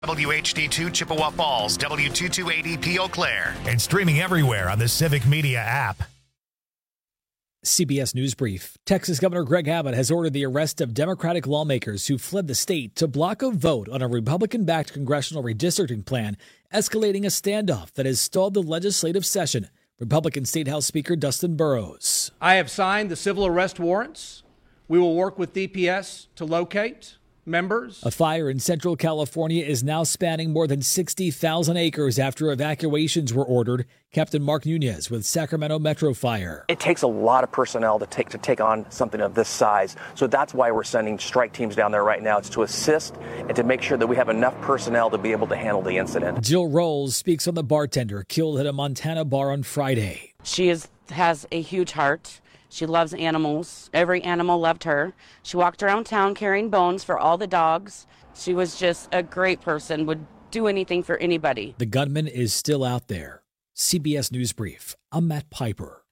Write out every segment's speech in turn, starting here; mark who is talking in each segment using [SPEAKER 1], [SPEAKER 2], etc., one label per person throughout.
[SPEAKER 1] WHD2 Chippewa Falls, W228EP Eau Claire, and streaming everywhere on the Civic Media app.
[SPEAKER 2] CBS News Brief. Texas Governor Greg Abbott has ordered the arrest of Democratic lawmakers who fled the state to block a vote on a Republican-backed congressional redistricting plan, escalating a standoff that has stalled the legislative session. Republican State House Speaker Dustin Burrows.
[SPEAKER 3] I have signed the civil arrest warrants. We will work with DPS to locate members.
[SPEAKER 2] A fire in Central California is now spanning more than 60,000 acres after evacuations were ordered. Captain Mark Nunez with Sacramento Metro Fire.
[SPEAKER 4] It takes a lot of personnel to take on something of this size. So that's why we're sending strike teams down there right now. It's to assist and to make sure that we have enough personnel to be able to handle the incident.
[SPEAKER 2] Jill Rolls speaks on the bartender killed at a Montana bar on Friday.
[SPEAKER 5] She has a huge heart. She loves animals. Every animal loved her. She walked around town carrying bones for all the dogs. She was just a great person, would do anything for anybody.
[SPEAKER 2] The gunman is still out there. CBS News Brief. I'm Matt Piper.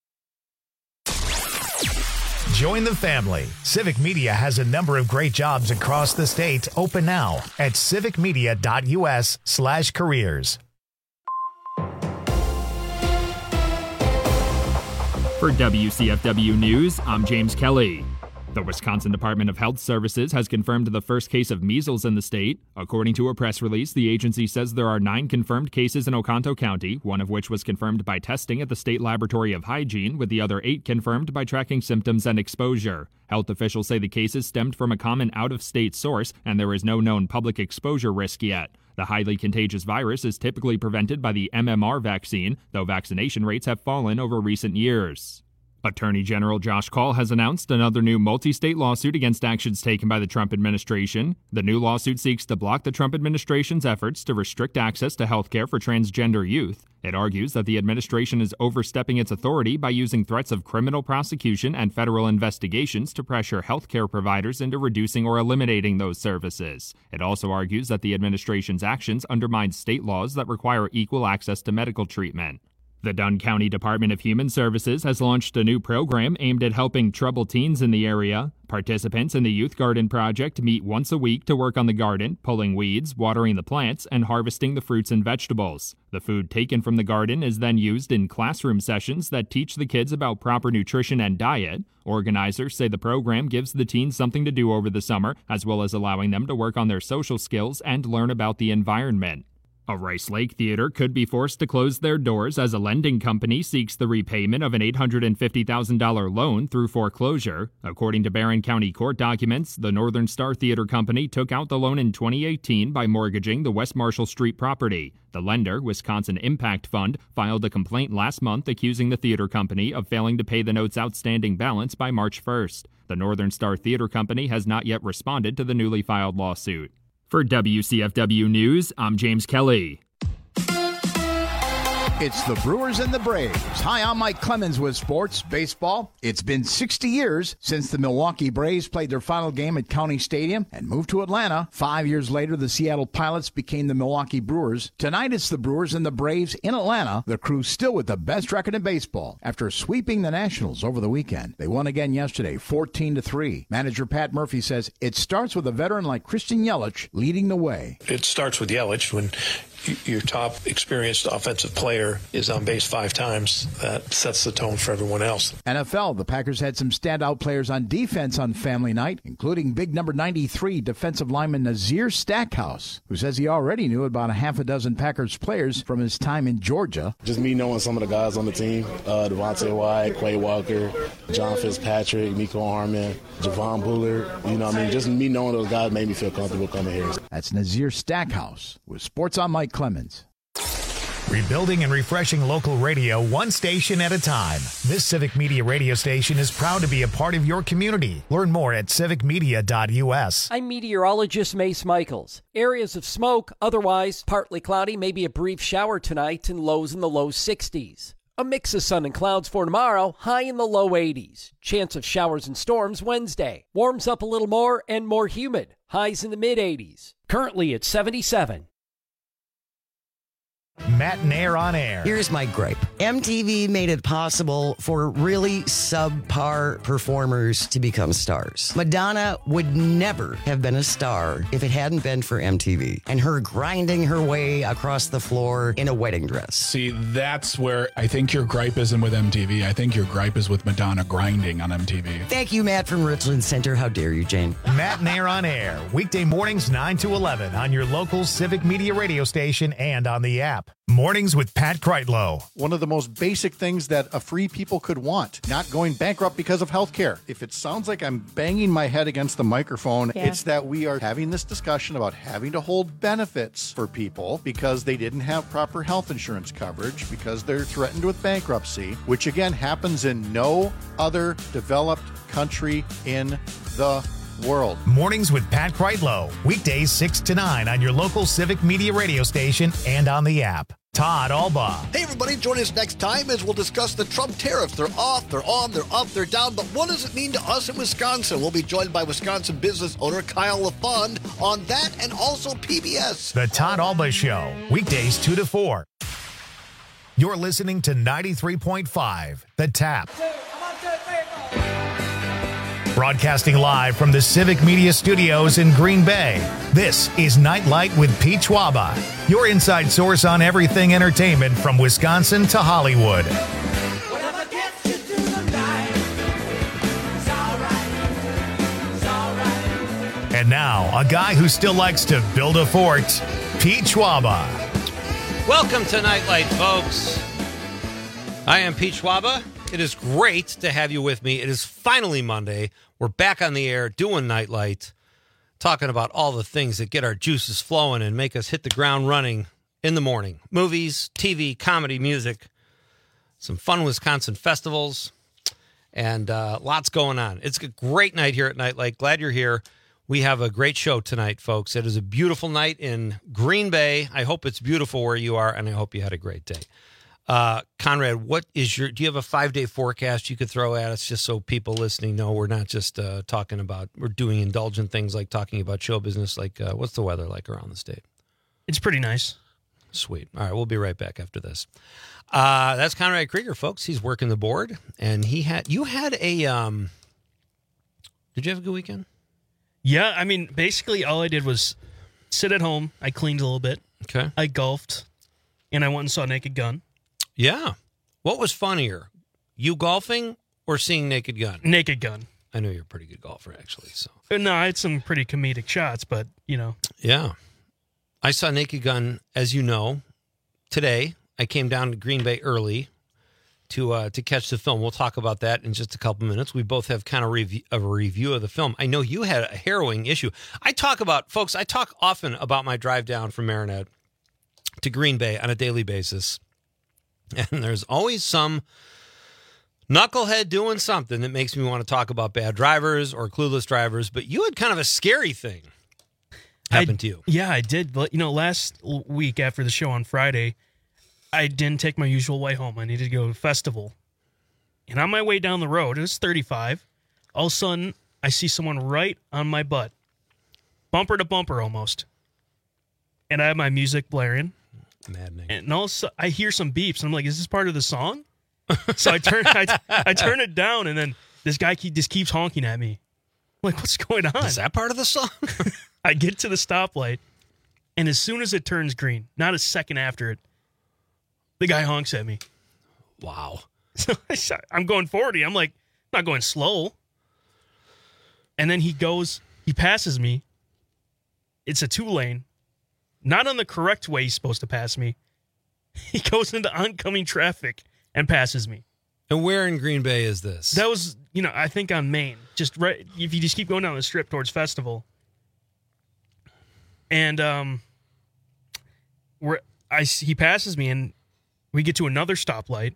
[SPEAKER 1] Join the family. Civic Media has a number of great jobs across the state open now at civicmedia.us/careers.
[SPEAKER 6] For WCFW News, I'm James Kelly. The Wisconsin Department of Health Services has confirmed the first case of measles in the state. According to a press release, the agency says there are 9 confirmed cases in Oconto County, one of which was confirmed by testing at the State Laboratory of Hygiene, with the other 8 confirmed by tracking symptoms and exposure. Health officials say the cases stemmed from a common out-of-state source, and there is no known public exposure risk yet. The highly contagious virus is typically prevented by the MMR vaccine, though vaccination rates have fallen over recent years. Attorney General Josh Kaul has announced another new multi-state lawsuit against actions taken by the Trump administration. The new lawsuit seeks to block the Trump administration's efforts to restrict access to health care for transgender youth. It argues that the administration is overstepping its authority by using threats of criminal prosecution and federal investigations to pressure health care providers into reducing or eliminating those services. It also argues that the administration's actions undermine state laws that require equal access to medical treatment. The Dunn County Department of Human Services has launched a new program aimed at helping troubled teens in the area. Participants in the Youth Garden Project meet once a week to work on the garden, pulling weeds, watering the plants, and harvesting the fruits and vegetables. The food taken from the garden is then used in classroom sessions that teach the kids about proper nutrition and diet. Organizers say the program gives the teens something to do over the summer, as well as allowing them to work on their social skills and learn about the environment. A Rice Lake theater could be forced to close their doors as a lending company seeks the repayment of an $850,000 loan through foreclosure. According to Barron County court documents, the Northern Star Theater Company took out the loan in 2018 by mortgaging the West Marshall Street property. The lender, Wisconsin Impact Fund, filed a complaint last month accusing the theater company of failing to pay the note's outstanding balance by March 1st. The Northern Star Theater Company has not yet responded to the newly filed lawsuit. For WCFW News, I'm James Kelly.
[SPEAKER 7] It's the Brewers and the Braves. Hi, I'm Mike Clemens with Sports Baseball. It's been 60 years since the Milwaukee Braves played their final game at County Stadium and moved to Atlanta. 5 years later, the Seattle Pilots became the Milwaukee Brewers. Tonight, it's the Brewers and the Braves in Atlanta. The crew's still with the best record in baseball after sweeping the Nationals over the weekend. They won again yesterday, 14-3. Manager Pat Murphy says it starts with a veteran like Christian Yelich leading the way.
[SPEAKER 8] It starts with Yelich. When your top experienced offensive player is on base 5 times, that sets the tone for everyone else.
[SPEAKER 7] NFL, the Packers had some standout players on defense on family night, including big number 93 defensive lineman Nazir Stackhouse, who says he already knew about a half a dozen Packers players from his time in Georgia.
[SPEAKER 9] Just me knowing some of the guys on the team, Devontae White, Quay Walker, John Fitzpatrick, Nico Harman, Javon Bullard, just me knowing those guys made me feel comfortable coming here.
[SPEAKER 7] That's Nazir Stackhouse with Sports on Mike Clemens.
[SPEAKER 1] Rebuilding and refreshing local radio one station at a time. This Civic Media radio station is proud to be a part of your community. Learn more at civicmedia.us.
[SPEAKER 10] I'm meteorologist Mace Michaels. Areas of smoke, otherwise partly cloudy, maybe a brief shower tonight and lows in the low 60s. A mix of sun and clouds for tomorrow, high in the low 80s. Chance of showers and storms Wednesday. Warms up a little more and more humid. Highs in the mid 80s. Currently at 77.
[SPEAKER 1] Matt Nair on air.
[SPEAKER 11] Here's my gripe. MTV made it possible for really subpar performers to become stars. Madonna would never have been a star if it hadn't been for MTV and her grinding her way across the floor in a wedding dress.
[SPEAKER 12] See, that's where I think your gripe isn't with MTV. I think your gripe is with Madonna grinding on MTV.
[SPEAKER 11] Thank you, Matt from Richland Center. How dare you, Jane?
[SPEAKER 1] Matt Nair on air. Weekday mornings 9 to 11 on your local Civic Media radio station and on the app. Mornings with Pat Kreitlow.
[SPEAKER 13] One of the most basic things that a free people could want, not going bankrupt because of health care. If it sounds like I'm banging my head against the microphone, it's that we are having this discussion about having to hold benefits for people because they didn't have proper health insurance coverage, because they're threatened with bankruptcy, which again happens in no other developed country in the world.
[SPEAKER 1] Mornings with Pat Kreitlow. Weekdays 6 to 9 on your local Civic Media radio station and on the app. Todd Alba.
[SPEAKER 14] Hey, everybody, join us next time as we'll discuss the Trump tariffs. They're off, they're on, they're up, they're down. But what does it mean to us in Wisconsin? We'll be joined by Wisconsin business owner Kyle LaFond on that and also PBS.
[SPEAKER 1] The Todd Alba Show. Weekdays 2 to 4. You're listening to 93.5, The Tap. Broadcasting live from the Civic Media Studios in Green Bay, this is Nightlight with Pete Schwaba, your inside source on everything entertainment from Wisconsin to Hollywood. And now, a guy who still likes to build a fort, Pete Schwaba.
[SPEAKER 15] Welcome to Nightlight, folks. I am Pete Schwaba. It is great to have you with me. It is finally Monday. We're back on the air doing Nightlight, talking about all the things that get our juices flowing and make us hit the ground running in the morning. Movies, TV, comedy, music, some fun Wisconsin festivals, and lots going on. It's a great night here at Nightlight. Glad you're here. We have a great show tonight, folks. It is a beautiful night in Green Bay. I hope it's beautiful where you are, and I hope you had a great day. Conrad, do you have a 5-day forecast you could throw at us just so people listening know we're not just talking about, we're doing indulgent things like talking about show business, like what's the weather like around the state?
[SPEAKER 16] It's pretty nice.
[SPEAKER 15] Sweet. All right, we'll be right back after this. That's Conrad Krieger, folks. He's working the board, and did you have a good weekend?
[SPEAKER 16] Yeah, I mean, basically all I did was sit at home. I cleaned a little bit.
[SPEAKER 15] Okay.
[SPEAKER 16] I golfed, and I went and saw Naked Gun.
[SPEAKER 15] Yeah. What was funnier, you golfing or seeing Naked Gun?
[SPEAKER 16] Naked Gun.
[SPEAKER 15] I know you're a pretty good golfer, actually. So
[SPEAKER 16] No, I had some pretty comedic shots, but, you know.
[SPEAKER 15] Yeah. I saw Naked Gun, as you know, today. I came down to Green Bay early to catch the film. We'll talk about that in just a couple minutes. We both have kind of a review of the film. I know you had a harrowing issue. I talk often about my drive down from Marinette to Green Bay on a daily basis. And there's always some knucklehead doing something that makes me want to talk about bad drivers or clueless drivers. But you had kind of a scary thing happen to you.
[SPEAKER 16] Yeah, I did. But, last week after the show on Friday, I didn't take my usual way home. I needed to go to a festival. And on my way down the road, it was 35. All of a sudden, I see someone right on my butt. Bumper to bumper almost. And I have my music blaring.
[SPEAKER 15] Maddening.
[SPEAKER 16] And all of a sudden, I hear some beeps, and I'm like, is this part of the song? So I turn it down, and then this guy just keeps honking at me. I'm like, what's going on?
[SPEAKER 15] Is that part of the song?
[SPEAKER 16] I get to the stoplight, and as soon as it turns green, not a second after it, the guy honks at me.
[SPEAKER 15] Wow.
[SPEAKER 16] So I'm going 40. I'm like, I'm not going slow. And then he passes me. It's a 2-lane. Not on the correct way he's supposed to pass me. He goes into oncoming traffic and passes me.
[SPEAKER 15] And where in Green Bay is this?
[SPEAKER 16] That was, I think on Main. Just right, if you just keep going down the strip towards Festival. And he passes me, and we get to another stoplight.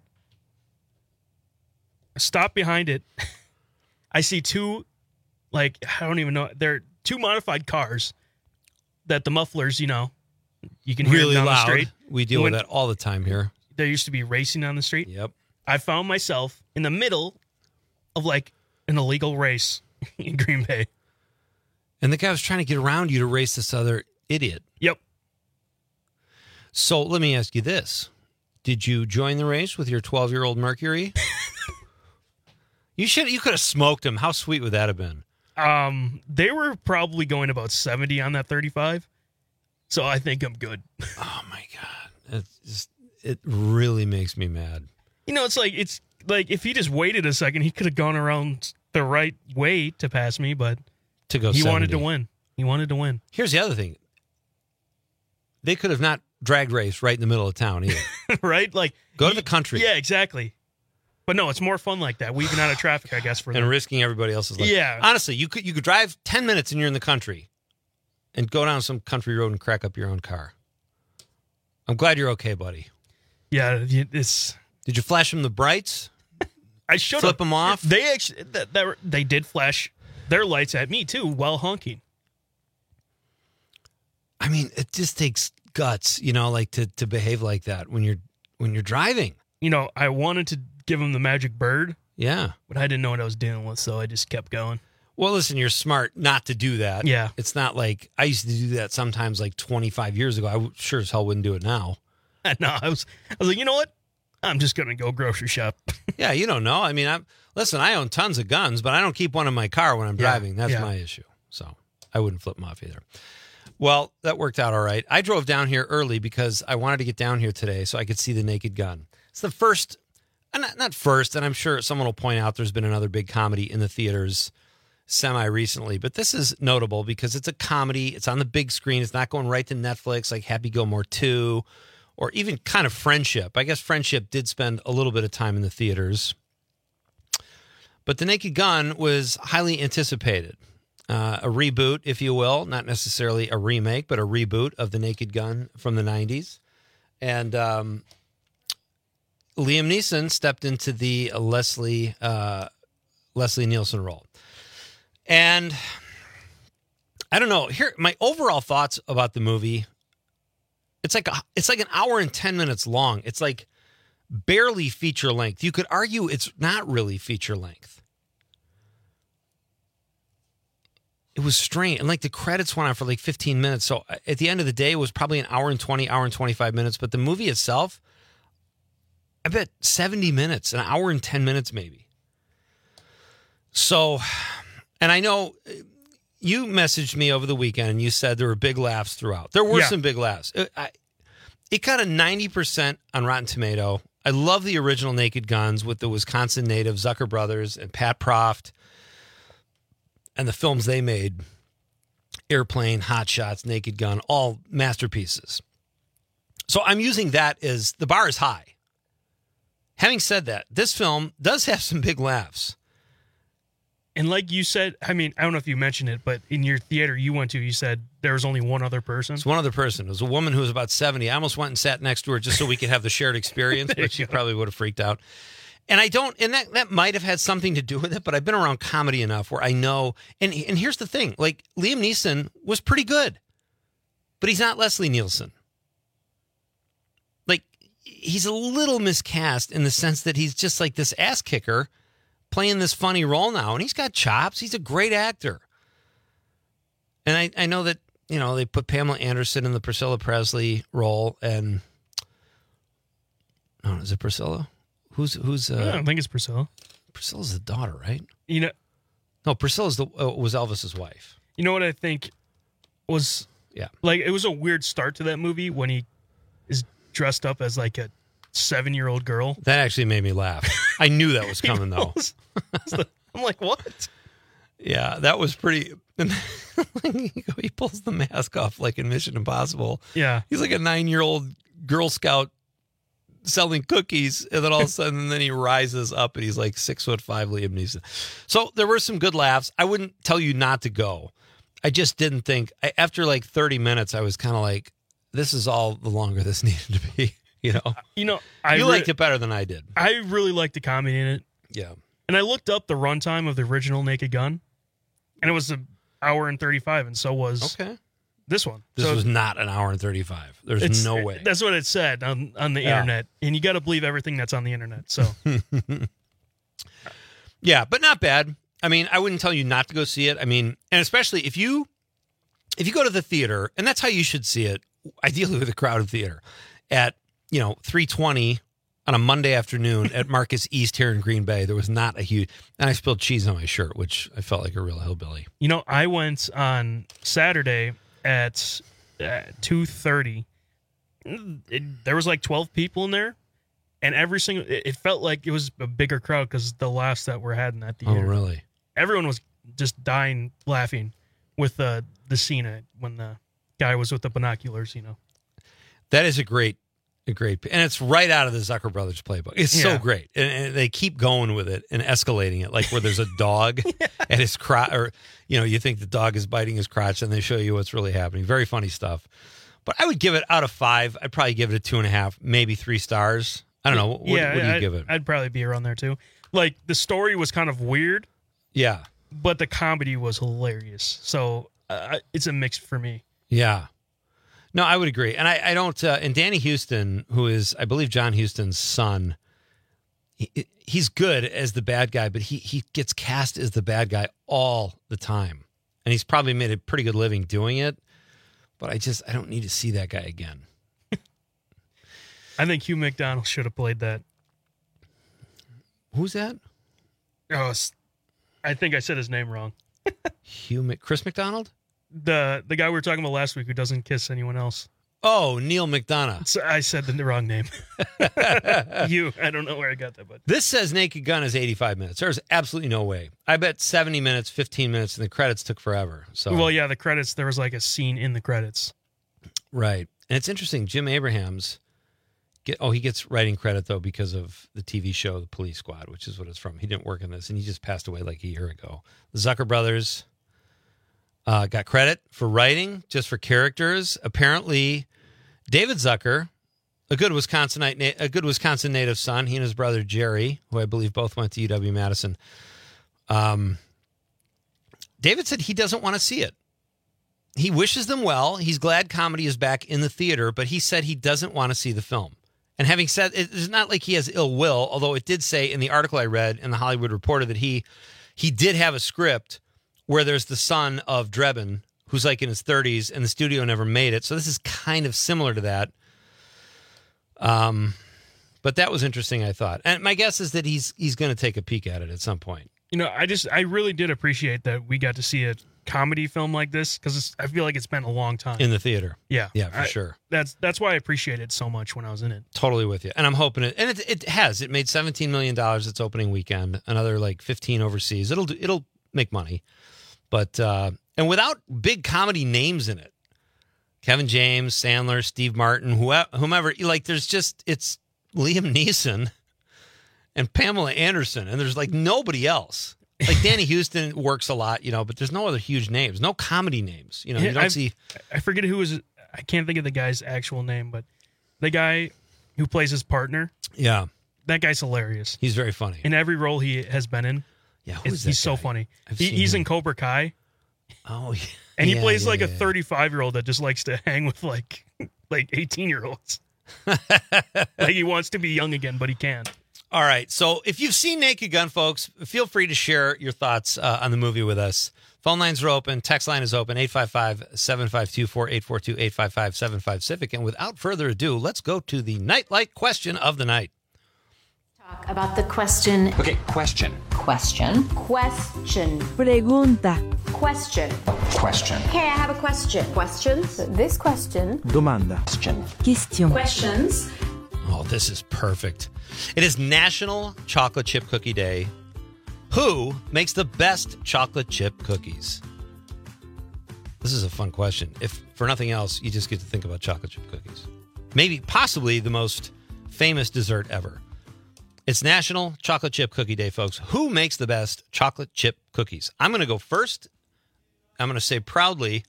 [SPEAKER 16] I stop behind it. I see two, I don't even know. They're two modified cars that the mufflers, you can hear
[SPEAKER 15] really
[SPEAKER 16] them down
[SPEAKER 15] loud.
[SPEAKER 16] the street.
[SPEAKER 15] We deal with that all the time here.
[SPEAKER 16] There used to be racing on the street.
[SPEAKER 15] Yep.
[SPEAKER 16] I found myself in the middle of an illegal race in Green Bay.
[SPEAKER 15] And the guy was trying to get around you to race this other idiot.
[SPEAKER 16] Yep.
[SPEAKER 15] So let me ask you this. Did you join the race with your 12-year-old Mercury? You could have smoked him. How sweet would that have been?
[SPEAKER 16] They were probably going about 70 on that 35. So I think I'm good.
[SPEAKER 15] Oh my God. It really makes me mad.
[SPEAKER 16] It's like if he just waited a second, he could have gone around the right way to pass me, but
[SPEAKER 15] to go
[SPEAKER 16] he
[SPEAKER 15] 70.
[SPEAKER 16] wanted to win. He wanted to win.
[SPEAKER 15] Here's the other thing. They could have not drag race right in the middle of town either.
[SPEAKER 16] Right? Like
[SPEAKER 15] go to the country.
[SPEAKER 16] Yeah, exactly. But no, it's more fun like that. Weaving out of traffic, I guess, for them.
[SPEAKER 15] And risking everybody else's life.
[SPEAKER 16] Yeah.
[SPEAKER 15] Honestly, you could drive 10 minutes and you're in the country and go down some country road and crack up your own car. I'm glad you're okay, buddy.
[SPEAKER 16] Yeah,
[SPEAKER 15] Did you flash them the brights?
[SPEAKER 16] I should
[SPEAKER 15] flip them off.
[SPEAKER 16] They actually they did flash their lights at me too while honking.
[SPEAKER 15] I mean, it just takes guts, like to behave like that when you're driving.
[SPEAKER 16] I wanted to give him the magic bird.
[SPEAKER 15] Yeah.
[SPEAKER 16] But I didn't know what I was dealing with, so I just kept going.
[SPEAKER 15] Well, listen, you're smart not to do that.
[SPEAKER 16] Yeah.
[SPEAKER 15] It's not like I used to do that sometimes like 25 years ago. I sure as hell wouldn't do it now.
[SPEAKER 16] No, I was like, you know what? I'm just going to go grocery shop.
[SPEAKER 15] Yeah, you don't know. I mean, I own tons of guns, but I don't keep one in my car when I'm driving. That's my issue. So I wouldn't flip them off either. Well, that worked out all right. I drove down here early because I wanted to get down here today so I could see The Naked Gun. It's the first, not first, and I'm sure someone will point out there's been another big comedy in the theaters semi-recently, but this is notable because it's a comedy. It's on the big screen. It's not going right to Netflix like Happy Gilmore 2 or even kind of Friendship. I guess Friendship did spend a little bit of time in the theaters. But The Naked Gun was highly anticipated. A reboot, if you will, not necessarily a remake, but a reboot of The Naked Gun from the 90s. And Liam Neeson stepped into the Leslie Nielsen role. And I don't know, here my overall thoughts about the movie. It's like an hour and 10 minutes long. It's like barely feature length. You could argue it's not really feature length. It was strange. And like the credits went on for like 15 minutes. So at the end of the day, it was probably an hour and 25 minutes. But the movie itself, I bet 70 minutes, an hour and 10 minutes maybe. So, and I know you messaged me over the weekend and you said there were big laughs throughout. There were some big laughs. It got a 90% on Rotten Tomato. I love the original Naked Guns with the Wisconsin native Zucker brothers and Pat Proft. And the films they made, Airplane, Hot Shots, Naked Gun, all masterpieces. So I'm using that as the bar is high. Having said that, this film does have some big laughs.
[SPEAKER 16] And like you said, I mean, I don't know if you mentioned it, but in your theater you went to, you said there was only one other person.
[SPEAKER 15] It's one other person. It was a woman who was about 70. I almost went and sat next to her just so we could have the shared experience, but she probably would have freaked out. And that might have had something to do with it, but I've been around comedy enough where I know, and here's the thing, like Liam Neeson was pretty good, but he's not Leslie Nielsen. Like he's a little miscast in the sense that he's just like this ass kicker playing this funny role now, and he's got chops. He's a great actor. And I know that, they put Pamela Anderson in the Priscilla Presley role, and is it Priscilla? Who's
[SPEAKER 16] I don't think it's Priscilla.
[SPEAKER 15] Priscilla's the daughter, right?
[SPEAKER 16] No,
[SPEAKER 15] Priscilla's was Elvis's wife.
[SPEAKER 16] You know what I think was like it was a weird start to that movie when he is dressed up as like a 7-year-old girl.
[SPEAKER 15] That actually made me laugh. I knew that was coming though.
[SPEAKER 16] I'm like, what?
[SPEAKER 15] Yeah, that was pretty. He pulls the mask off like in Mission Impossible.
[SPEAKER 16] Yeah,
[SPEAKER 15] he's like a 9-year-old Girl Scout selling cookies, and then all of a sudden then he rises up and he's like 6'5" Liam Neeson. So there were some good laughs. I wouldn't tell you not to go. I just didn't think after like 30 minutes I was kind of like, this is all the longer this needed to be. You liked it better than I did.
[SPEAKER 16] I really liked the comedy in it.
[SPEAKER 15] Yeah.
[SPEAKER 16] And I looked up the runtime of the original Naked Gun, and it was an hour and 35, and so was this one.
[SPEAKER 15] This was not an hour and 35. There's no way.
[SPEAKER 16] That's what it said on the internet, and you got to believe everything that's on the internet. So,
[SPEAKER 15] yeah, but not bad. I mean, I wouldn't tell you not to go see it. I mean, and especially if you go to the theater, and that's how you should see it. ideally with a crowded theater, at 3:20 on a Monday afternoon at Marcus East here in Green Bay. There was not a huge, and I spilled cheese on my shirt, which I felt like a real hillbilly.
[SPEAKER 16] I went on Saturday at 2:30. There was like 12 people in there, and it felt like it was a bigger crowd because the laughs that were had in that theater.
[SPEAKER 15] Oh, really?
[SPEAKER 16] Everyone was just dying laughing with the scene when the guy was with the binoculars.
[SPEAKER 15] That is a great, and it's right out of the Zucker Brothers playbook. It's so great, and they keep going with it and escalating it, like where there's a dog at his crotch, or you think the dog is biting his crotch, and they show you what's really happening. Very funny stuff. But I would give it out of 5. I'd probably give it a 2.5, maybe 3 stars. I don't know. What do you give it?
[SPEAKER 16] I'd probably be around there too. Like, the story was kind of weird.
[SPEAKER 15] Yeah.
[SPEAKER 16] But the comedy was hilarious. So it's a mix for me.
[SPEAKER 15] Yeah. No, I would agree. And I don't, and Danny Houston, who is, I believe, John Huston's son, he's good as the bad guy, but he gets cast as the bad guy all the time. And he's probably made a pretty good living doing it. But I don't need to see that guy again.
[SPEAKER 16] I think Hugh McDonald should have played that.
[SPEAKER 15] Who's that?
[SPEAKER 16] Oh, I think I said his name wrong.
[SPEAKER 15] Chris McDonald?
[SPEAKER 16] The guy we were talking about last week who doesn't kiss anyone else.
[SPEAKER 15] Oh, Neil McDonough.
[SPEAKER 16] So I said the wrong name. I don't know where I got that, but
[SPEAKER 15] this says Naked Gun is 85 minutes. There's absolutely no way. I bet 70 minutes, 15 minutes, and the credits took forever. So,
[SPEAKER 16] well, yeah, the credits. There was like a scene in the credits,
[SPEAKER 15] right? And it's interesting. Jim Abrahams, he gets writing credit though because of the TV show The Police Squad, which is what it's from. He didn't work in this, and he just passed away like a year ago. The Zucker brothers got credit for writing, just for characters. Apparently, David Zucker, a good Wisconsin native son, he and his brother Jerry, who I believe both went to UW-Madison. David said he doesn't want to see it. He wishes them well. He's glad comedy is back in the theater, but he said he doesn't want to see the film. And having said, it's not like he has ill will, although it did say in the article I read in the Hollywood Reporter that he did have a script where there's the son of Drebin, who's like in his 30s, and the studio never made it. So this is kind of similar to that. But that was interesting, I thought. And my guess is that he's going to take a peek at it at some point.
[SPEAKER 16] I really did appreciate that we got to see a comedy film like this, because I feel like it's been a long time.
[SPEAKER 15] In the theater.
[SPEAKER 16] Yeah.
[SPEAKER 15] Yeah, for sure.
[SPEAKER 16] That's why I appreciated it so much when I was in it.
[SPEAKER 15] Totally with you. And I'm hoping it, and it has. It made $17 million its opening weekend, another like 15 overseas. It'll make money. But, and without big comedy names in it, Kevin James, Sandler, Steve Martin, whomever, like it's Liam Neeson and Pamela Anderson, and there's like nobody else. Like Danny Houston works a lot, but there's no other huge names, no comedy names. You don't see.
[SPEAKER 16] I forget who was. I can't think of the guy's actual name, but the guy who plays his partner.
[SPEAKER 15] Yeah,
[SPEAKER 16] that guy's hilarious.
[SPEAKER 15] He's very funny
[SPEAKER 16] in every role he has been in.
[SPEAKER 15] Yeah,
[SPEAKER 16] he's so funny. He's in Cobra Kai.
[SPEAKER 15] Oh, yeah.
[SPEAKER 16] And he plays like a 35-year-old that just likes to hang with like 18-year-olds. Like he wants to be young again, but he can't.
[SPEAKER 15] All right. So if you've seen Naked Gun, folks, feel free to share your thoughts on the movie with us. Phone lines are open. Text line is open. 855-752-4842, 855-75-CIVIC. And without further ado, let's go to the Nightlight question of the night.
[SPEAKER 17] Talk about the question.
[SPEAKER 18] Okay, question.
[SPEAKER 17] Question. Question.
[SPEAKER 19] Pregunta.
[SPEAKER 17] Question.
[SPEAKER 18] Question.
[SPEAKER 17] Okay, I have a question. Questions? This question.
[SPEAKER 19] Domanda.
[SPEAKER 17] Question. Questions.
[SPEAKER 15] Oh, this is perfect. It is National Chocolate Chip Cookie Day. Who makes the best chocolate chip cookies? This is a fun question. If for nothing else, you just get to think about chocolate chip cookies. Maybe, possibly the most famous dessert ever. It's National Chocolate Chip Cookie Day, folks. Who makes the best chocolate chip cookies? I'm going to go first. I'm going to say proudly,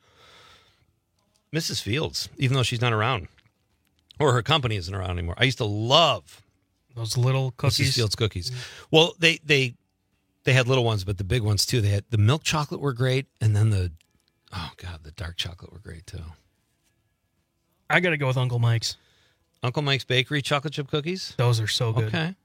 [SPEAKER 15] Mrs. Fields, even though she's not around. Or her company isn't around anymore. I used to love
[SPEAKER 16] those little cookies.
[SPEAKER 15] Mrs. Fields cookies. Well, they had little ones, but the big ones too. They had the milk chocolate were great, and then the dark chocolate were great too.
[SPEAKER 16] I got to go with Uncle Mike's.
[SPEAKER 15] Uncle Mike's Bakery chocolate chip cookies?
[SPEAKER 16] Those are so good.
[SPEAKER 15] Okay.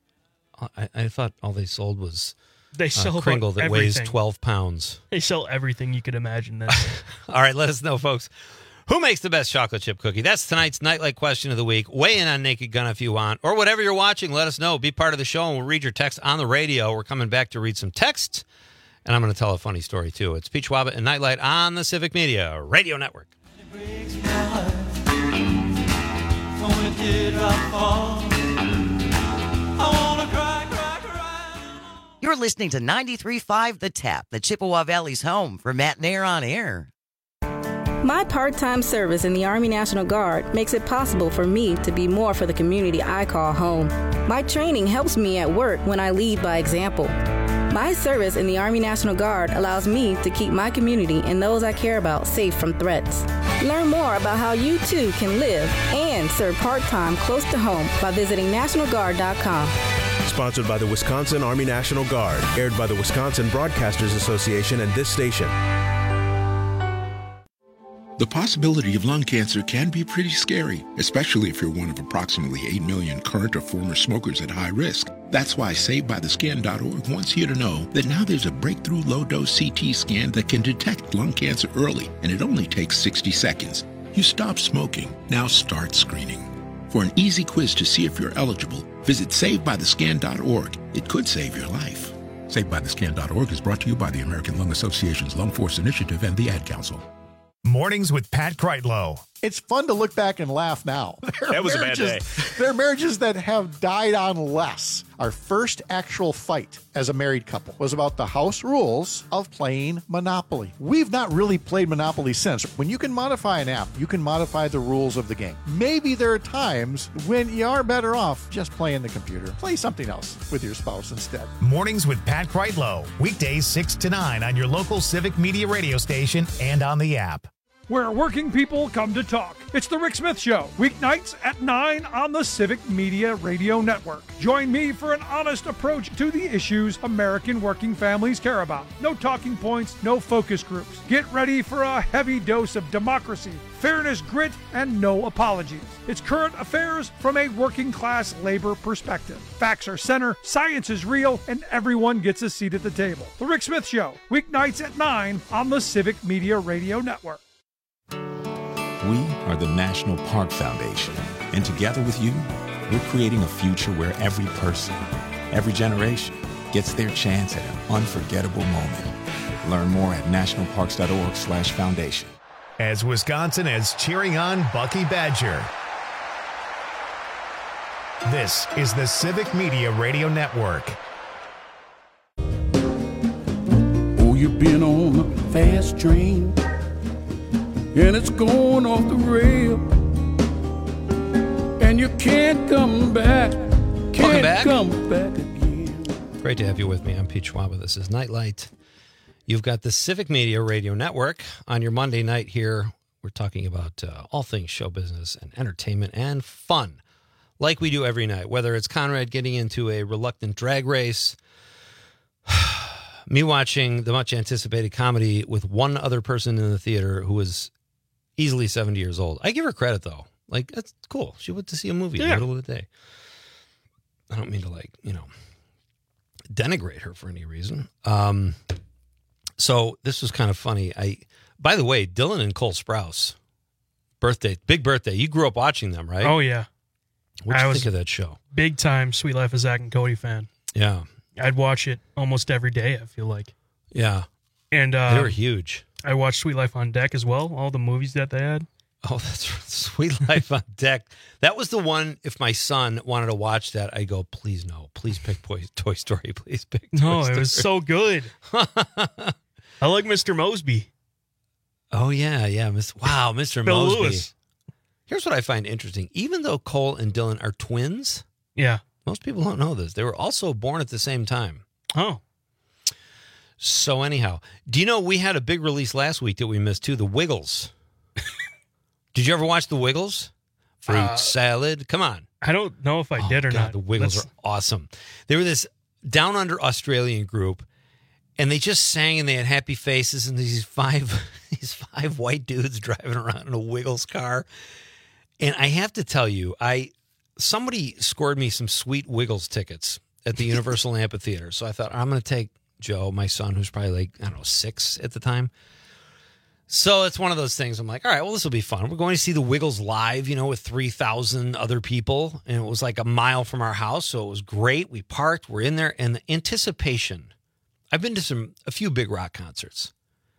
[SPEAKER 15] I thought all they sold was
[SPEAKER 16] they sell
[SPEAKER 15] Kringle that
[SPEAKER 16] everything.
[SPEAKER 15] weighs 12 pounds.
[SPEAKER 16] They sell everything you could imagine.
[SPEAKER 15] All right, let us know, folks. Who makes the best chocolate chip cookie? That's tonight's Nightlight question of the week. Weigh in on Naked Gun if you want, or whatever you're watching. Let us know. Be part of the show, and we'll read your text on the radio. We're coming back to read some texts, and I'm going to tell a funny story, too. It's Peach Wabba and Nightlight on the Civic Media Radio Network.
[SPEAKER 11] You're listening to 93.5 The Tap, the Chippewa Valley's home for Matt Nair on air.
[SPEAKER 18] My part-time service in the Army National Guard makes it possible for me to be more for the community I call home. My training helps me at work when I lead by example. My service in the Army National Guard allows me to keep my community and those I care about safe from threats. Learn more about how you too can live and serve part-time close to home by visiting NationalGuard.com.
[SPEAKER 19] Sponsored by the Wisconsin Army National Guard. Aired by the Wisconsin Broadcasters Association and this station.
[SPEAKER 20] The possibility of lung cancer can be pretty scary, especially if you're one of approximately 8 million current or former smokers at high risk. That's why SaveByTheScan.org wants you to know that now there's a breakthrough low-dose CT scan that can detect lung cancer early, and it only takes 60 seconds. You stop smoking, now start screening. For an easy quiz to see if you're eligible, visit SaveByTheScan.org. It could save your life. SaveByTheScan.org is brought to you by the American Lung Association's Lung Force Initiative and the Ad Council.
[SPEAKER 1] Mornings with Pat Kreitlow.
[SPEAKER 13] It's fun to look back and laugh now.
[SPEAKER 12] That was a bad day.
[SPEAKER 13] There are marriages that have died on less. Our first actual fight as a married couple was about the house rules of playing Monopoly. We've not really played Monopoly since. When you can modify an app, you can modify the rules of the game. Maybe there are times when you are better off just playing the computer. Play something else with your spouse instead.
[SPEAKER 1] Mornings with Pat Kreitlow. Weekdays 6 to 9 on your local Civic Media radio station and on the app.
[SPEAKER 21] Where working people come to talk. It's The Rick Smith Show, weeknights at 9 on the Civic Media Radio Network. Join me for an honest approach to the issues American working families care about. No talking points, no focus groups. Get ready for a heavy dose of democracy, fairness, grit, and no apologies. It's current affairs from a working class labor perspective. Facts are center, science is real, and everyone gets a seat at the table. The Rick Smith Show, weeknights at 9 on the Civic Media Radio Network.
[SPEAKER 22] We are the National Park Foundation, and together with you, we're creating a future where every person, every generation, gets their chance at an unforgettable moment. Learn more at nationalparks.org/foundation.
[SPEAKER 1] As Wisconsin is cheering on Bucky Badger. This is the Civic Media Radio Network.
[SPEAKER 23] Oh, you've been on a fast train, and it's going off the rail, and you can't come back.
[SPEAKER 15] Welcome back.
[SPEAKER 23] Come back again.
[SPEAKER 15] Great to have you with me. I'm Pete Schwab. This is Nightlight. You've got the Civic Media Radio Network on your Monday night here. We're talking about all things show business and entertainment and fun, like we do every night, whether it's Conrad getting into a reluctant drag race, me watching the much-anticipated comedy with one other person in the theater who was easily 70 years old. I give her credit, though. Like, that's cool. She went to see a movie in the middle of the day. I don't mean to, denigrate her for any reason. So this was kind of funny. By the way, Dylan and Cole Sprouse, big birthday. You grew up watching them, right?
[SPEAKER 16] Oh, yeah.
[SPEAKER 15] What did you think of that show?
[SPEAKER 16] Big time Sweet Life of Zach and Cody fan.
[SPEAKER 15] Yeah.
[SPEAKER 16] I'd watch it almost every day, I feel like.
[SPEAKER 15] Yeah.
[SPEAKER 16] And
[SPEAKER 15] they were huge.
[SPEAKER 16] I watched Sweet Life on Deck as well, all the movies that they had.
[SPEAKER 15] Oh, that's right. Sweet Life on Deck. That was the one, if my son wanted to watch that, I go, please no. Please pick Toy Story. Please pick Toy Story.
[SPEAKER 16] No, it was so good. I like Mr. Mosby.
[SPEAKER 15] Oh, yeah. Wow, Mr.
[SPEAKER 16] Bill
[SPEAKER 15] Mosby.
[SPEAKER 16] Lewis.
[SPEAKER 15] Here's what I find interesting. Even though Cole and Dylan are twins,
[SPEAKER 16] yeah,
[SPEAKER 15] most people don't know this. They were also born at the same time.
[SPEAKER 16] Oh.
[SPEAKER 15] So anyhow, do you know we had a big release last week that we missed too? The Wiggles. Did you ever watch The Wiggles? Fruit salad. Come on.
[SPEAKER 16] I don't know if I did or not.
[SPEAKER 15] The Wiggles are awesome. They were this down under Australian group, and they just sang and they had happy faces, and these five white dudes driving around in a Wiggles car. And I have to tell you, somebody scored me some sweet Wiggles tickets at the Universal Amphitheater. So I thought, I'm going to take Joe, my son, who's probably 6 at the time. So it's one of those things. I'm like, all right, well, this will be fun. We're going to see the Wiggles live, with 3,000 other people. And it was like a mile from our house. So it was great. We parked. We're in there. And the anticipation. I've been to a few big rock concerts.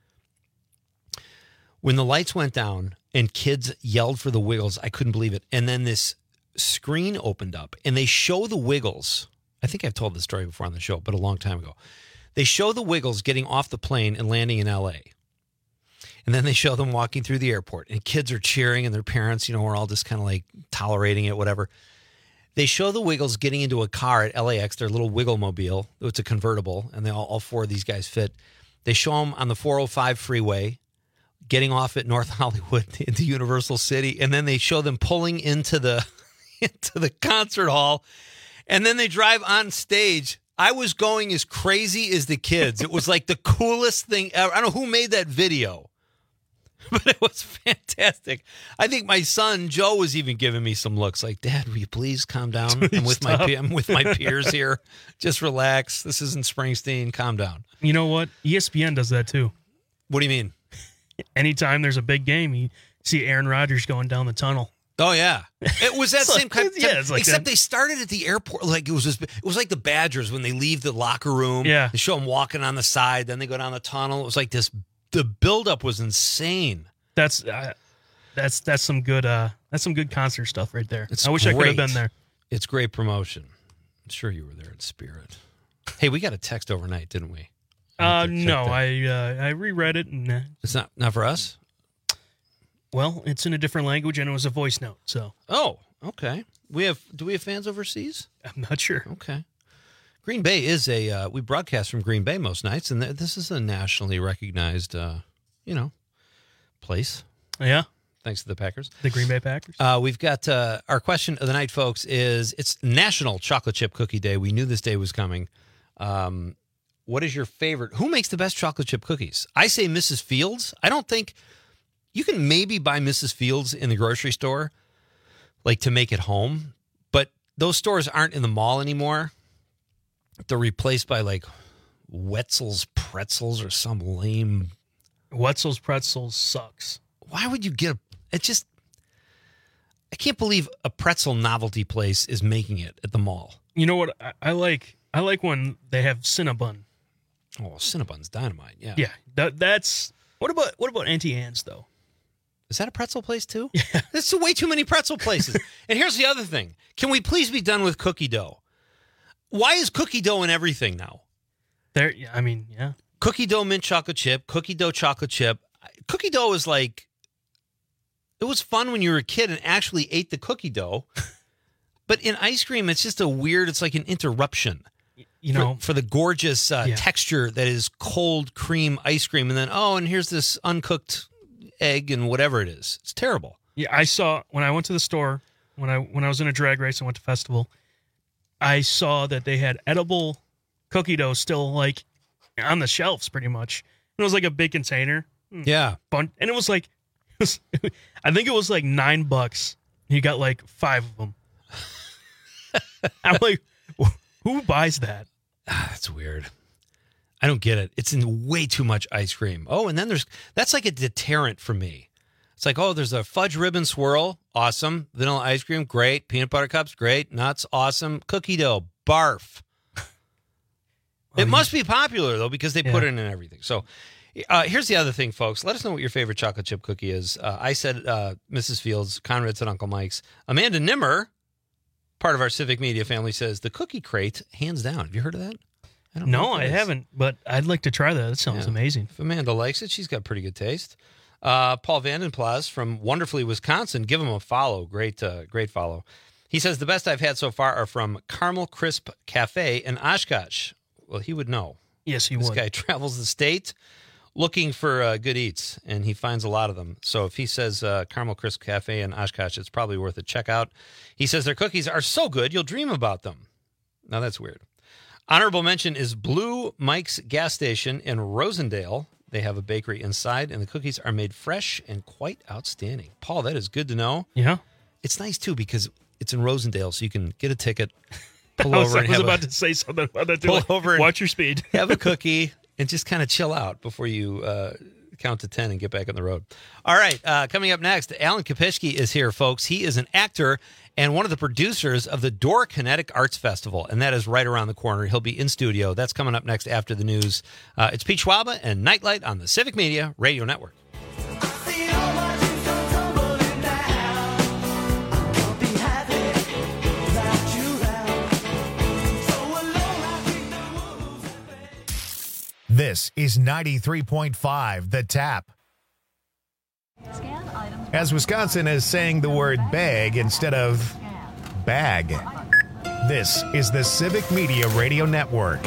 [SPEAKER 15] When the lights went down and kids yelled for the Wiggles, I couldn't believe it. And then this screen opened up and they show the Wiggles. I think I've told this story before on the show, but a long time ago. They show the Wiggles getting off the plane and landing in L.A., and then they show them walking through the airport, and kids are cheering, and their parents, are all just kind of like tolerating it, whatever. They show the Wiggles getting into a car at LAX, their little Wiggle-mobile. It's a convertible, and they all four of these guys fit. They show them on the 405 freeway, getting off at North Hollywood into Universal City, and then they show them pulling into the concert hall, and then they drive on stage. I was going as crazy as the kids. It was like the coolest thing ever. I don't know who made that video. But it was fantastic. I think my son, Joe, was even giving me some looks like, Dad, will you please calm down? I'm with my peers here. Just relax. This isn't Springsteen. Calm down.
[SPEAKER 16] You know what? ESPN does that too.
[SPEAKER 15] What do you mean?
[SPEAKER 16] Anytime there's a big game, you see Aaron Rodgers going down the tunnel.
[SPEAKER 15] Oh, yeah. It was that same kind of
[SPEAKER 16] yeah, it's like
[SPEAKER 15] except
[SPEAKER 16] that.
[SPEAKER 15] They started at the airport. Like it was like the Badgers when they leave the locker room.
[SPEAKER 16] Yeah.
[SPEAKER 15] They show them walking on the side. Then they go down the tunnel. It was like this. The buildup was insane.
[SPEAKER 16] That's some good concert stuff right there. I wish I could have been there.
[SPEAKER 15] It's great promotion. I'm sure you were there in spirit. Hey, we got a text overnight, didn't we?
[SPEAKER 16] No, I reread it and
[SPEAKER 15] it's not for us.
[SPEAKER 16] Well, it's in a different language and it was a voice note. So.
[SPEAKER 15] Oh, okay. Do we have fans overseas?
[SPEAKER 16] I'm not sure.
[SPEAKER 15] Okay. Green Bay is we broadcast from Green Bay most nights, and this is a nationally recognized, place.
[SPEAKER 16] Yeah.
[SPEAKER 15] Thanks to the Packers.
[SPEAKER 16] The Green Bay Packers.
[SPEAKER 15] We've got our question of the night, folks, is it's National Chocolate Chip Cookie Day. We knew this day was coming. What is your favorite? Who makes the best chocolate chip cookies? I say Mrs. Fields. I don't think you can maybe buy Mrs. Fields in the grocery store, like to make it home, but those stores aren't in the mall anymore. They're replaced by like Wetzel's Pretzels or some lame.
[SPEAKER 16] Wetzel's Pretzels sucks.
[SPEAKER 15] Why would you get I can't believe a pretzel novelty place is making it at the mall.
[SPEAKER 16] You know what I like? I like when they have Cinnabon.
[SPEAKER 15] Oh, Cinnabon's dynamite. Yeah.
[SPEAKER 16] Yeah. That's what about Auntie Anne's though?
[SPEAKER 15] Is that a pretzel place too?
[SPEAKER 16] Yeah.
[SPEAKER 15] That's way too many pretzel places. And here's the other thing. Can we please be done with cookie dough? Why is cookie dough in everything now?
[SPEAKER 16] Yeah.
[SPEAKER 15] Cookie dough mint chocolate chip, cookie dough chocolate chip. Cookie dough is like, it was fun when you were a kid and actually ate the cookie dough. But in ice cream, it's just it's like an interruption. For the gorgeous texture that is cold cream ice cream. And then, and here's this uncooked egg and whatever it is. It's terrible.
[SPEAKER 16] Yeah, I saw when I went to the store, when I was in a drag race and went to festival, I saw that they had edible cookie dough still like on the shelves pretty much. It was like a big container.
[SPEAKER 15] Yeah.
[SPEAKER 16] And it was like, I think it was like $9. You got like 5 of them. I'm like, who buys that?
[SPEAKER 15] That's weird. I don't get it. It's in way too much ice cream. Oh, and then that's like a deterrent for me. It's like, there's a fudge ribbon swirl. Awesome. Vanilla ice cream. Great. Peanut butter cups. Great. Nuts. Awesome. Cookie dough. Barf. It must be popular, though, because they put it in everything. So here's the other thing, folks. Let us know what your favorite chocolate chip cookie is. I said Mrs. Fields. Conrad said Uncle Mike's. Amanda Nimmer, part of our Civic Media family, says the Cookie Crate, hands down. Have you heard of that?
[SPEAKER 16] I haven't, but I'd like to try that. That sounds amazing.
[SPEAKER 15] If Amanda likes it, she's got pretty good taste. Paul Vandenplas from Wonderfully, Wisconsin. Give him a follow. Great follow. He says, the best I've had so far are from Caramel Crisp Cafe in Oshkosh. Well, he would know.
[SPEAKER 16] Yes, he would.
[SPEAKER 15] This guy travels the state looking for good eats, and he finds a lot of them. So if he says Caramel Crisp Cafe in Oshkosh, it's probably worth a check out. He says their cookies are so good, you'll dream about them. Now, that's weird. Honorable mention is Blue Mike's Gas Station in Rosendale. They have a bakery inside, and the cookies are made fresh and quite outstanding. Paul, that is good to know.
[SPEAKER 16] Yeah.
[SPEAKER 15] It's nice, too, because it's in Rosendale, so you can get a ticket, pull
[SPEAKER 16] I
[SPEAKER 15] over
[SPEAKER 16] was about to say something about that.
[SPEAKER 15] Pull over and
[SPEAKER 16] watch your speed.
[SPEAKER 15] have a cookie, and just kind of chill out before you count to 10 and get back on the road. All right, coming up next, Alan Kopishke is here, folks. He is an actor and one of the producers of the Door Kinetic Arts Festival, and that is right around the corner. He'll be in studio. That's coming up next after the news. It's Pete Schwaba and Nightlight on the Civic Media Radio Network.
[SPEAKER 1] This is 93.5 The Tap. As Wisconsin is saying the word bag instead of bag. This is the Civic Media Radio Network.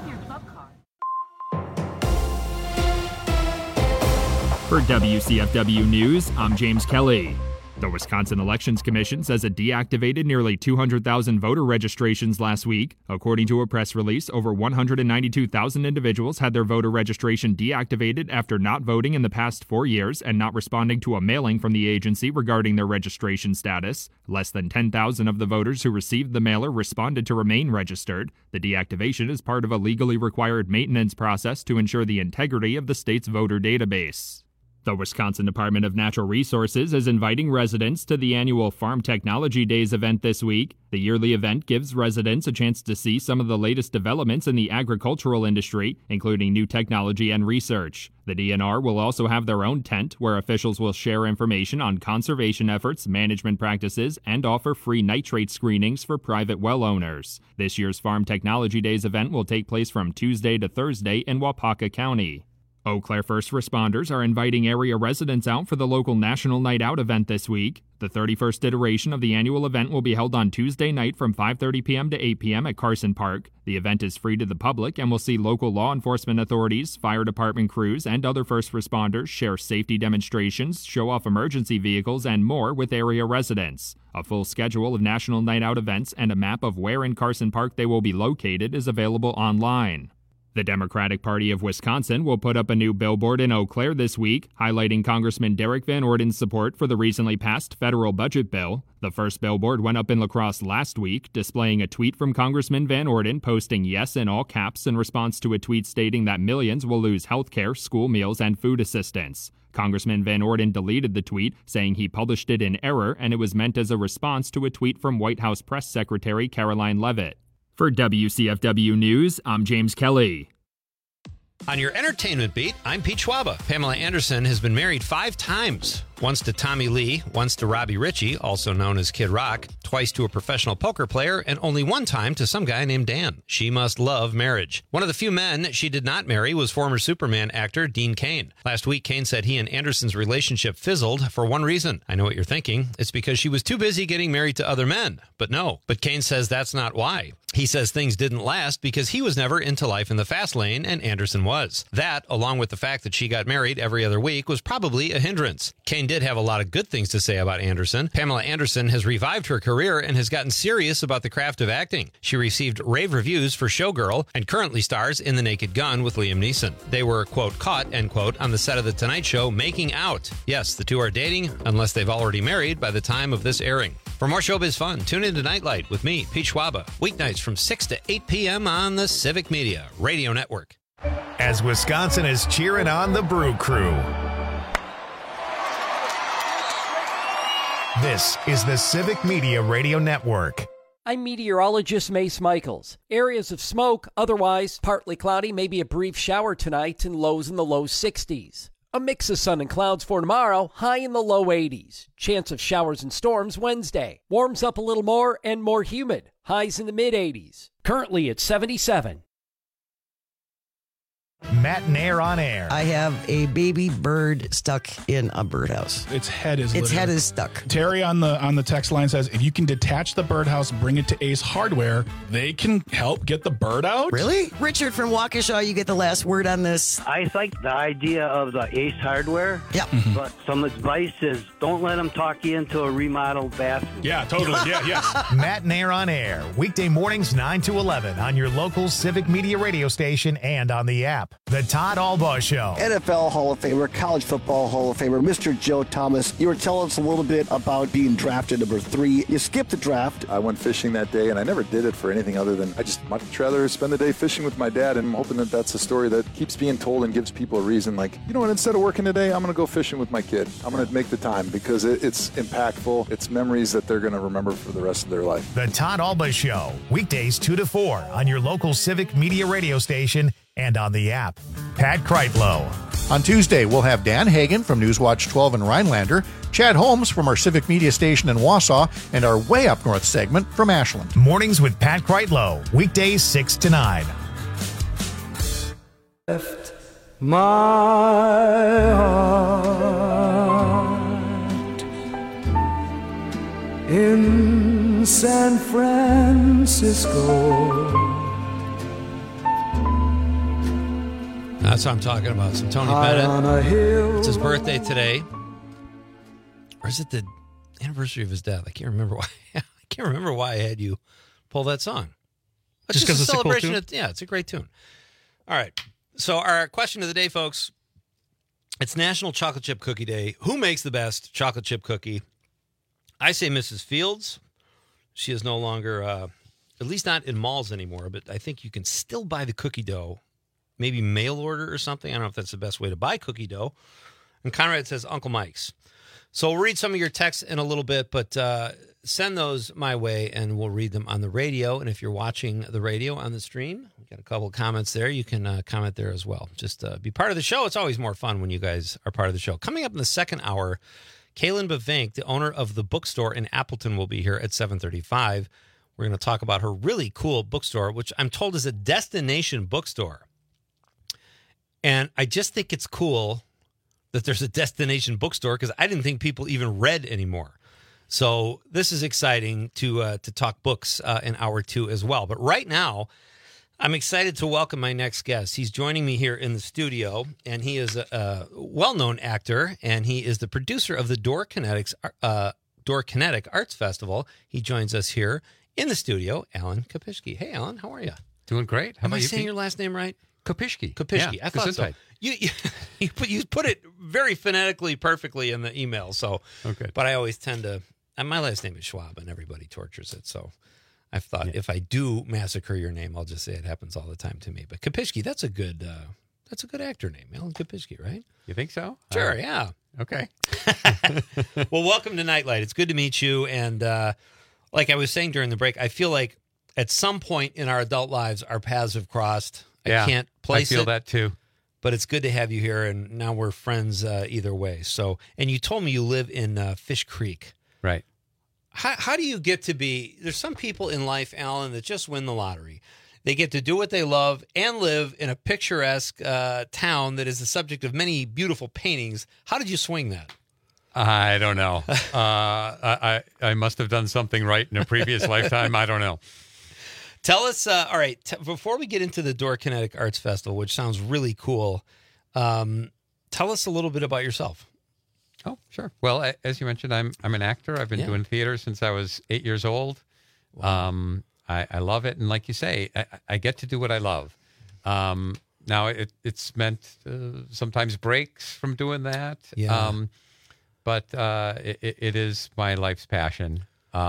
[SPEAKER 6] For WCFW News, I'm James Kelly. The Wisconsin Elections Commission says it deactivated nearly 200,000 voter registrations last week. According to a press release, over 192,000 individuals had their voter registration deactivated after not voting in the past 4 years and not responding to a mailing from the agency regarding their registration status. Less than 10,000 of the voters who received the mailer responded to remain registered. The deactivation is part of a legally required maintenance process to ensure the integrity of the state's voter database. The Wisconsin Department of Natural Resources is inviting residents to the annual Farm Technology Days event this week. The yearly event gives residents a chance to see some of the latest developments in the agricultural industry, including new technology and research. The DNR will also have their own tent where officials will share information on conservation efforts, management practices, and offer free nitrate screenings for private well owners. This year's Farm Technology Days event will take place from Tuesday to Thursday in Waupaca County. Eau Claire first responders are inviting area residents out for the local National Night Out event this week. The 31st iteration of the annual event will be held on Tuesday night from 5:30 p.m. to 8 p.m. at Carson Park. The event is free to the public and will see local law enforcement authorities, fire department crews, and other first responders share safety demonstrations, show off emergency vehicles, and more with area residents. A full schedule of National Night Out events and a map of where in Carson Park they will be located is available online. The Democratic Party of Wisconsin will put up a new billboard in Eau Claire this week, highlighting Congressman Derek Van Orden's support for the recently passed federal budget bill. The first billboard went up in La Crosse last week, displaying a tweet from Congressman Van Orden posting yes in all caps in response to a tweet stating that millions will lose health care, school meals, and food assistance. Congressman Van Orden deleted the tweet, saying he published it in error and it was meant as a response to a tweet from White House Press Secretary Caroline Leavitt. For WCFW News, I'm James Kelly.
[SPEAKER 15] On your entertainment beat, I'm Pete Schwaba. Pamela Anderson has been married 5 times. Once to Tommy Lee, once to Robbie Ritchie, also known as Kid Rock, twice to a professional poker player, and only one time to some guy named Dan. She must love marriage. One of the few men she did not marry was former Superman actor Dean Cain. Last week, Cain said he and Anderson's relationship fizzled for one reason. I know what you're thinking. It's because she was too busy getting married to other men. But no. But Cain says that's not why. He says things didn't last because he was never into life in the fast lane and Anderson was. That, along with the fact that she got married every other week, was probably a hindrance. Cain did have a lot of good things to say about Anderson. Pamela Anderson has revived her career and has gotten serious about the craft of acting. She received rave reviews for Showgirl and currently stars in The Naked Gun with Liam Neeson. They were, quote, caught, end quote, on the set of The Tonight Show making out. Yes, the two are dating, unless they've already married by the time of this airing. For more showbiz fun, tune in to Nightlight with me, Pete Schwaba, weeknights from 6 to 8 p.m. on the Civic Media Radio Network.
[SPEAKER 1] As Wisconsin is cheering on the Brew Crew. This is the Civic Media Radio Network.
[SPEAKER 10] I'm meteorologist Mace Michaels. Areas of smoke, otherwise partly cloudy, maybe a brief shower tonight and lows in the low 60s. A mix of sun and clouds for tomorrow, high in the low 80s. Chance of showers and storms Wednesday. Warms up a little more and more humid. Highs in the mid-80s. Currently at 77.
[SPEAKER 1] Matt Nair on air.
[SPEAKER 11] I have a baby bird stuck in a birdhouse.
[SPEAKER 12] Its head is
[SPEAKER 11] stuck.
[SPEAKER 12] Terry on the text line says, if you can detach the birdhouse, bring it to Ace Hardware, they can help get the bird out.
[SPEAKER 11] Really? Richard from Waukesha, you get the last word on this.
[SPEAKER 3] I like the idea of the Ace Hardware.
[SPEAKER 11] Yeah.
[SPEAKER 3] But some advice is don't let them talk you into a remodeled bathroom.
[SPEAKER 12] Yeah, totally. Yes.
[SPEAKER 1] Matt Nair on air. Weekday mornings 9 to 11 on your local Civic Media radio station and on the app. app. The Todd Albaugh Show.
[SPEAKER 14] NFL Hall of Famer, College Football Hall of Famer, Mr. Joe Thomas. You were telling us a little bit about being drafted number 3. You skipped the draft.
[SPEAKER 2] I went fishing that day, and I never did it for anything other than I just much rather spend the day fishing with my dad, and I'm hoping that that's a story that keeps being told and gives people a reason, like, you know what, instead of working today, I'm going to go fishing with my kid. I'm going to make the time because it's impactful. It's memories that they're going to remember for the rest of their life.
[SPEAKER 1] The Todd Albaugh Show, weekdays 2 to 4 on your local Civic Media radio station and on the app. Pat Kreitlow.
[SPEAKER 13] On Tuesday, we'll have Dan Hagan from Newswatch 12 in Rhinelander, Chad Holmes from our Civic Media station in Wausau, and our Way Up North segment from Ashland.
[SPEAKER 1] Mornings with Pat Kreitlow, weekdays 6 to 9.
[SPEAKER 23] Left my heart in San Francisco.
[SPEAKER 15] That's what I'm talking about. Some Tony Bennett. It's his birthday today. Or is it the anniversary of his death? I can't remember why. I can't remember why I had you pull that song.
[SPEAKER 16] Just because
[SPEAKER 15] a
[SPEAKER 16] it's a cool
[SPEAKER 15] celebration.
[SPEAKER 16] tune?
[SPEAKER 15] Yeah, it's a great tune. All right. So our question of the day, folks. It's National Chocolate Chip Cookie Day. Who makes the best chocolate chip cookie? I say Mrs. Fields. She is no longer, at least not in malls anymore, but I think you can still buy the cookie dough. Maybe mail order or something. I don't know if that's the best way to buy cookie dough. And Conrad says Uncle Mike's. So we'll read some of your texts in a little bit, but send those my way and we'll read them on the radio. And if you're watching the radio on the stream, we got a couple of comments there. You can comment there as well. Just be part of the show. It's always more fun when you guys are part of the show. Coming up in the second hour, Kaylin Bavank, the owner of the bookstore in Appleton, will be here at 7:35. We're going to talk about her really cool bookstore, which I'm told is a destination bookstore. And I just think it's cool that there's a destination bookstore because I didn't think people even read anymore. So this is exciting to talk books in hour 2 as well. But right now, I'm excited to welcome my next guest. He's joining me here in the studio, and he is a well-known actor, and he is the producer of the Door Kinetic Arts Festival. He joins us here in the studio, Alan Kopishke. Hey, Alan, how are you?
[SPEAKER 4] Doing great. How
[SPEAKER 15] Am
[SPEAKER 4] about
[SPEAKER 15] I
[SPEAKER 4] you,
[SPEAKER 15] saying
[SPEAKER 4] Pete?
[SPEAKER 15] your last name right?
[SPEAKER 4] Kopishke.
[SPEAKER 15] Kopishke.
[SPEAKER 4] Yeah,
[SPEAKER 15] I thought so.
[SPEAKER 4] Gesundheit.
[SPEAKER 15] You put it very phonetically perfectly in the email. So,
[SPEAKER 4] okay.
[SPEAKER 15] But I always tend to. And my last name is Schwab, and everybody tortures it. So, I thought if I do massacre your name, I'll just say it happens all the time to me. But Kopishke, that's a good actor name, Alan Kopishke, right?
[SPEAKER 4] You think so?
[SPEAKER 15] Sure. Yeah.
[SPEAKER 4] Okay.
[SPEAKER 15] Well, welcome to Nightlight. It's good to meet you. And like I was saying during the break, I feel like at some point in our adult lives, our paths have crossed.
[SPEAKER 4] Yeah,
[SPEAKER 15] I can't place it.
[SPEAKER 4] I feel that too.
[SPEAKER 15] But it's good to have you here, and now we're friends either way. So, and you told me you live in Fish Creek.
[SPEAKER 4] Right.
[SPEAKER 15] How do you get to be, there's some people in life, Alan, that just win the lottery. They get to do what they love and live in a picturesque town that is the subject of many beautiful paintings. How did you swing that?
[SPEAKER 4] I don't know. I must have done something right in a previous lifetime. I don't know.
[SPEAKER 15] Tell us, all right, before we get into the Door Kinetic Arts Festival, which sounds really cool, tell us a little bit about yourself.
[SPEAKER 4] Oh, sure. Well, as you mentioned, I'm an actor. I've been doing theater since I was 8 years old. Wow. I love it. And like you say, I get to do what I love. Now, it's meant sometimes breaks from doing that.
[SPEAKER 15] Yeah.
[SPEAKER 4] But it is my life's passion.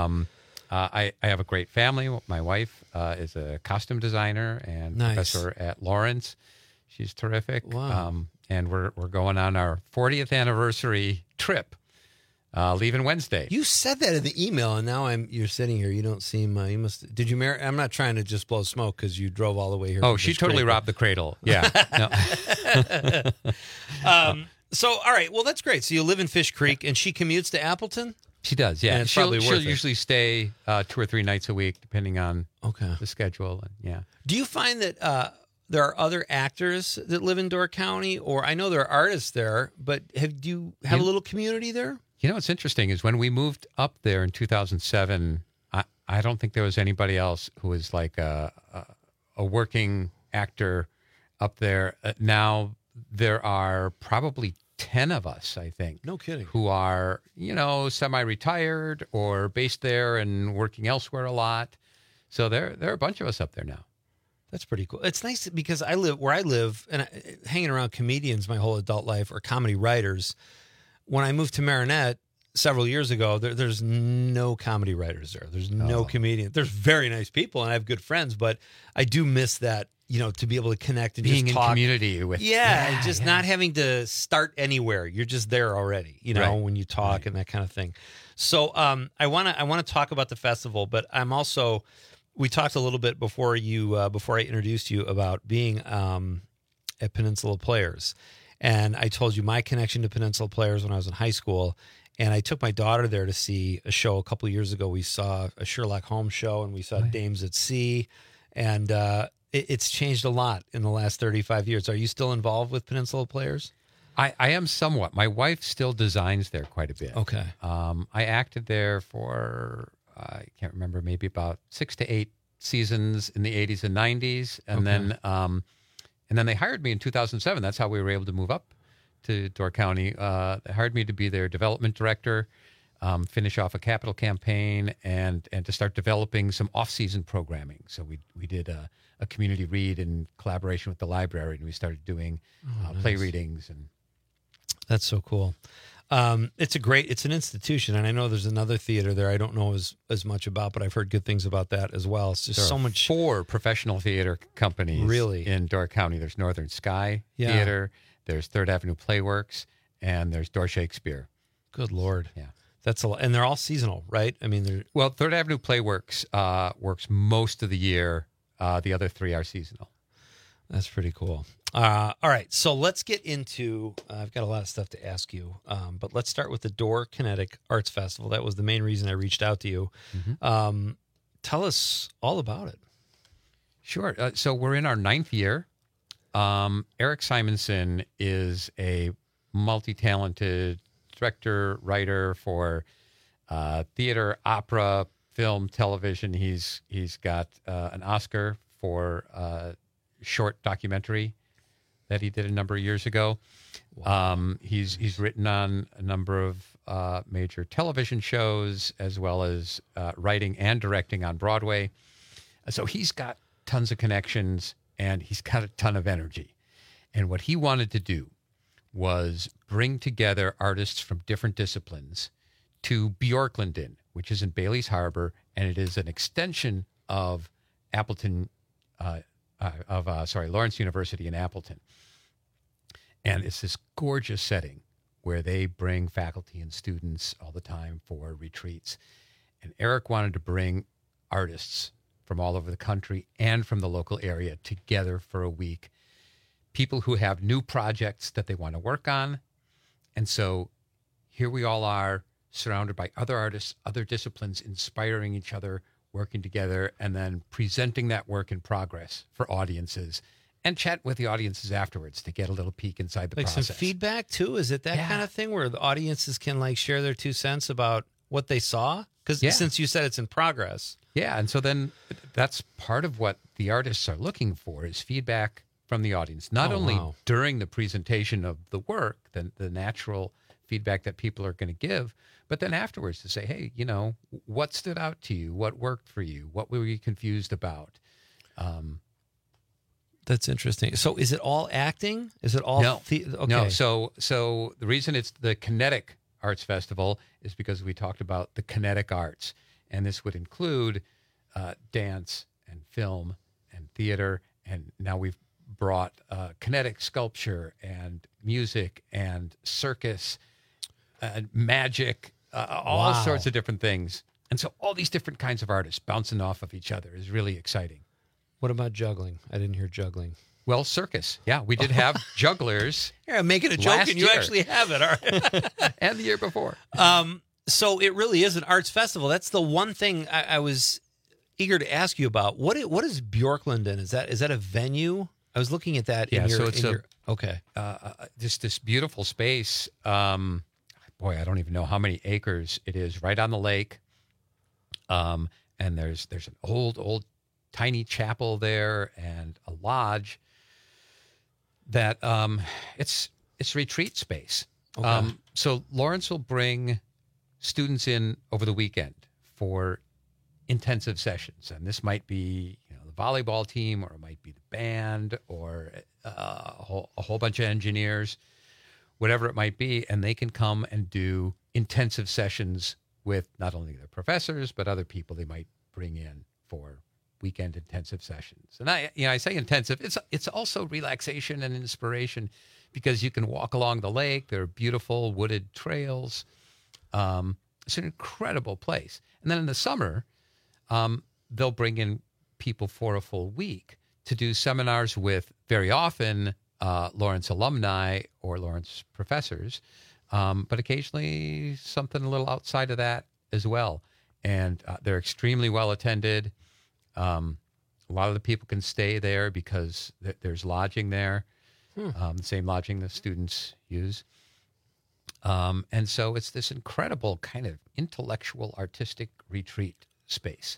[SPEAKER 4] I have a great family. My wife is a costume designer and professor at Lawrence. She's terrific.
[SPEAKER 15] Wow.
[SPEAKER 4] And we're going on our 40th anniversary trip, leaving Wednesday.
[SPEAKER 15] You said that in the email, and now you're sitting here. You don't seem. You must. Did you marry? I'm not trying to just blow smoke because you drove all the way here.
[SPEAKER 4] Oh, she totally robbed the cradle. Yeah.
[SPEAKER 15] So, all right. Well, that's great. So you live in Fish Creek, and she commutes to Appleton.
[SPEAKER 4] She does, yeah.
[SPEAKER 15] And it's probably worth
[SPEAKER 4] she'll
[SPEAKER 15] it.
[SPEAKER 4] usually stay 2 or 3 nights a week, depending on the schedule. And, yeah.
[SPEAKER 15] Do you find that there are other actors that live in Door County, or I know there are artists there, but do you have a little community there?
[SPEAKER 4] You know what's interesting is when we moved up there in 2007, I don't think there was anybody else who was like a working actor up there. Now there are probably 10 of us, I think.
[SPEAKER 15] No kidding.
[SPEAKER 4] Who are, semi-retired or based there and working elsewhere a lot. So there are a bunch of us up there now.
[SPEAKER 15] That's pretty cool. It's nice because I live and hanging around comedians my whole adult life, or comedy writers. When I moved to Marinette several years ago, there's no comedy writers there. There's no comedians. There's very nice people, and I have good friends, but I do miss that, to be able to connect and
[SPEAKER 4] being
[SPEAKER 15] just
[SPEAKER 4] in
[SPEAKER 15] talk.
[SPEAKER 4] community with.
[SPEAKER 15] And just not having to start anywhere. You're just there already,
[SPEAKER 4] Right.
[SPEAKER 15] when you talk and that kind of thing. So I want to talk about the festival, but I'm also. We talked a little bit before I introduced you about being at Peninsula Players, and I told you my connection to Peninsula Players when I was in high school, and I took my daughter there to see a show a couple of years ago. We saw a Sherlock Holmes show, and we saw Dames at Sea, and it's changed a lot in the last 35 years. Are you still involved with Peninsula Players?
[SPEAKER 4] I am somewhat. My wife still designs there quite a bit.
[SPEAKER 15] Okay.
[SPEAKER 4] I acted there for. I can't remember, maybe about 6 to 8 seasons in the 80s and 90s. And then they hired me in 2007. That's how we were able to move up to Door County. They hired me to be their development director, finish off a capital campaign, and to start developing some off-season programming. So we did a community read in collaboration with the library, and we started doing play readings. And
[SPEAKER 15] that's so cool. It's an institution, and I know there's another theater there I don't know as much about, but I've heard good things about that as well. It's just
[SPEAKER 4] there
[SPEAKER 15] so
[SPEAKER 4] are
[SPEAKER 15] much.
[SPEAKER 4] 4 professional theater companies
[SPEAKER 15] really
[SPEAKER 4] in Door County. There's Northern Sky Theater, there's Third Avenue Playworks, and there's Door Shakespeare.
[SPEAKER 15] Good Lord.
[SPEAKER 4] Yeah.
[SPEAKER 15] That's a lot. And they're all seasonal, right? I mean,
[SPEAKER 4] Third Avenue Playworks works most of the year. The other 3 are seasonal.
[SPEAKER 15] That's pretty cool. All right, so let's get into. I've got a lot of stuff to ask you, but let's start with the Door Kinetic Arts Festival. That was the main reason I reached out to you. Mm-hmm. Tell us all about it.
[SPEAKER 4] Sure. So we're in our 9th year. Eric Simonson is a multi-talented director, writer for theater, opera, film, television. He's got an Oscar for short documentary that he did a number of years ago. Wow. He's written on a number of major television shows, as well as writing and directing on Broadway. So he's got tons of connections, and he's got a ton of energy. And what he wanted to do was bring together artists from different disciplines to Bjorklanden, which is in Bailey's Harbor, and it is an extension of Lawrence University in Appleton. And it's this gorgeous setting where they bring faculty and students all the time for retreats. And Eric wanted to bring artists from all over the country and from the local area together for a week. People who have new projects that they want to work on. And so here we all are, surrounded by other artists, other disciplines, inspiring each other, working together, and then presenting that work in progress for audiences, and chat with the audiences afterwards to get a little peek inside the process.
[SPEAKER 15] Some feedback too? Is it that kind of thing where the audiences can share their 2 cents about what they saw? Because since you said it's in progress.
[SPEAKER 4] Yeah, and so then that's part of what the artists are looking for is feedback from the audience, not only during the presentation of the work, the natural feedback that people are going to give, but then afterwards to say, hey, what stood out to you? What worked for you? What were you confused about?
[SPEAKER 15] That's interesting. So is it all acting? Is it all?
[SPEAKER 4] No.
[SPEAKER 15] Okay.
[SPEAKER 4] No. So the reason it's the Kinetic Arts Festival is because we talked about the kinetic arts. And this would include dance and film and theater. And now we've brought kinetic sculpture and music and circus and magic, all sorts of different things. And so all these different kinds of artists bouncing off of each other is really exciting.
[SPEAKER 15] What about juggling? I didn't hear juggling.
[SPEAKER 4] Well, circus. Yeah, we did have jugglers.
[SPEAKER 15] Yeah, make it a joke and you actually have it. All right.
[SPEAKER 4] And the year before.
[SPEAKER 15] So it really is an arts festival. That's the one thing I was eager to ask you about. What is Bjorklanden? Is that a venue? I was looking at that. Okay.
[SPEAKER 4] Just this beautiful space. Boy, I don't even know how many acres it is. Right on the lake. And there's an old tiny chapel there and a lodge. That it's retreat space.
[SPEAKER 15] Okay.
[SPEAKER 4] So Lawrence will bring students in over the weekend for intensive sessions, and this might be the volleyball team, or it might be the band, or a whole bunch of engineers, whatever it might be, and they can come and do intensive sessions with not only their professors, but other people they might bring in for weekend intensive sessions. And I say intensive, it's also relaxation and inspiration, because you can walk along the lake. There are beautiful wooded trails. It's an incredible place. And then in the summer, they'll bring in people for a full week to do seminars with, very often, Lawrence alumni or Lawrence professors, but occasionally something a little outside of that as well. And they're extremely well attended. A lot of the people can stay there because there's lodging there, the same lodging the students use. And so it's this incredible kind of intellectual, artistic retreat space.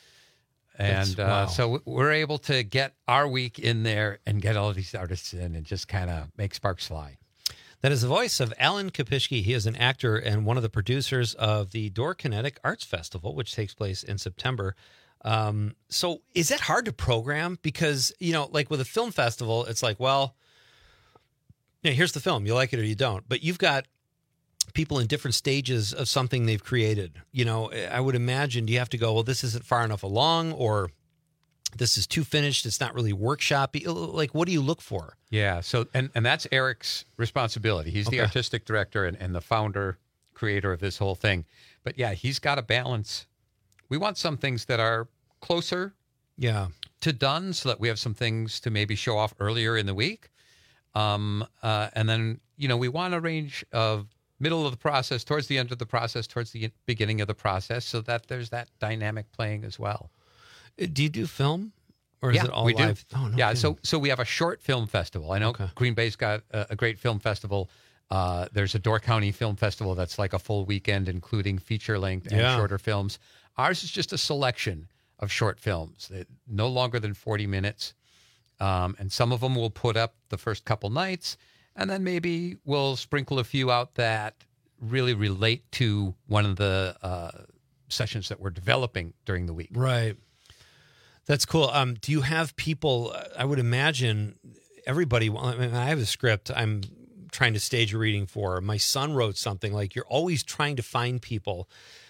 [SPEAKER 4] And
[SPEAKER 15] wow.
[SPEAKER 4] So we're able to get our week in there and get all of these artists in and just kind of make sparks fly.
[SPEAKER 15] That is the voice of Alan Kopishke. He is an actor and one of the producers of the Door Kinetic Arts Festival, which takes place in September. So is that hard to program? Because, like with a film festival, it's like, well, here's the film. You like it or you don't. But you've got people in different stages of something they've created. I would imagine, do you have to go, well, this isn't far enough along, or this is too finished, it's not really workshop-y? Like, what do you look for?
[SPEAKER 4] Yeah, so, and that's Eric's responsibility. He's the artistic director and the founder, creator of this whole thing. But yeah, he's got to balance. We want some things that are closer to done, so that we have some things to maybe show off earlier in the week. And then, we want a range of middle of the process, towards the end of the process, towards the beginning of the process, so that there's that dynamic playing as well.
[SPEAKER 15] Do you do film, or is it all
[SPEAKER 4] we
[SPEAKER 15] live?
[SPEAKER 4] Do.
[SPEAKER 15] Oh, no
[SPEAKER 4] yeah,
[SPEAKER 15] kidding.
[SPEAKER 4] so we have a short film festival. I know Green Bay's got a great film festival. There's a Door County Film Festival that's like a full weekend, including feature-length and shorter films. Ours is just a selection of short films, no longer than 40 minutes. And some of them we'll put up the first couple nights, and then maybe we'll sprinkle a few out that really relate to one of the sessions that we're developing during the week.
[SPEAKER 15] Right. That's cool. Do you have people, I would imagine everybody, I have a script I'm trying to stage a reading for. My son wrote something. Like, you're always trying to find people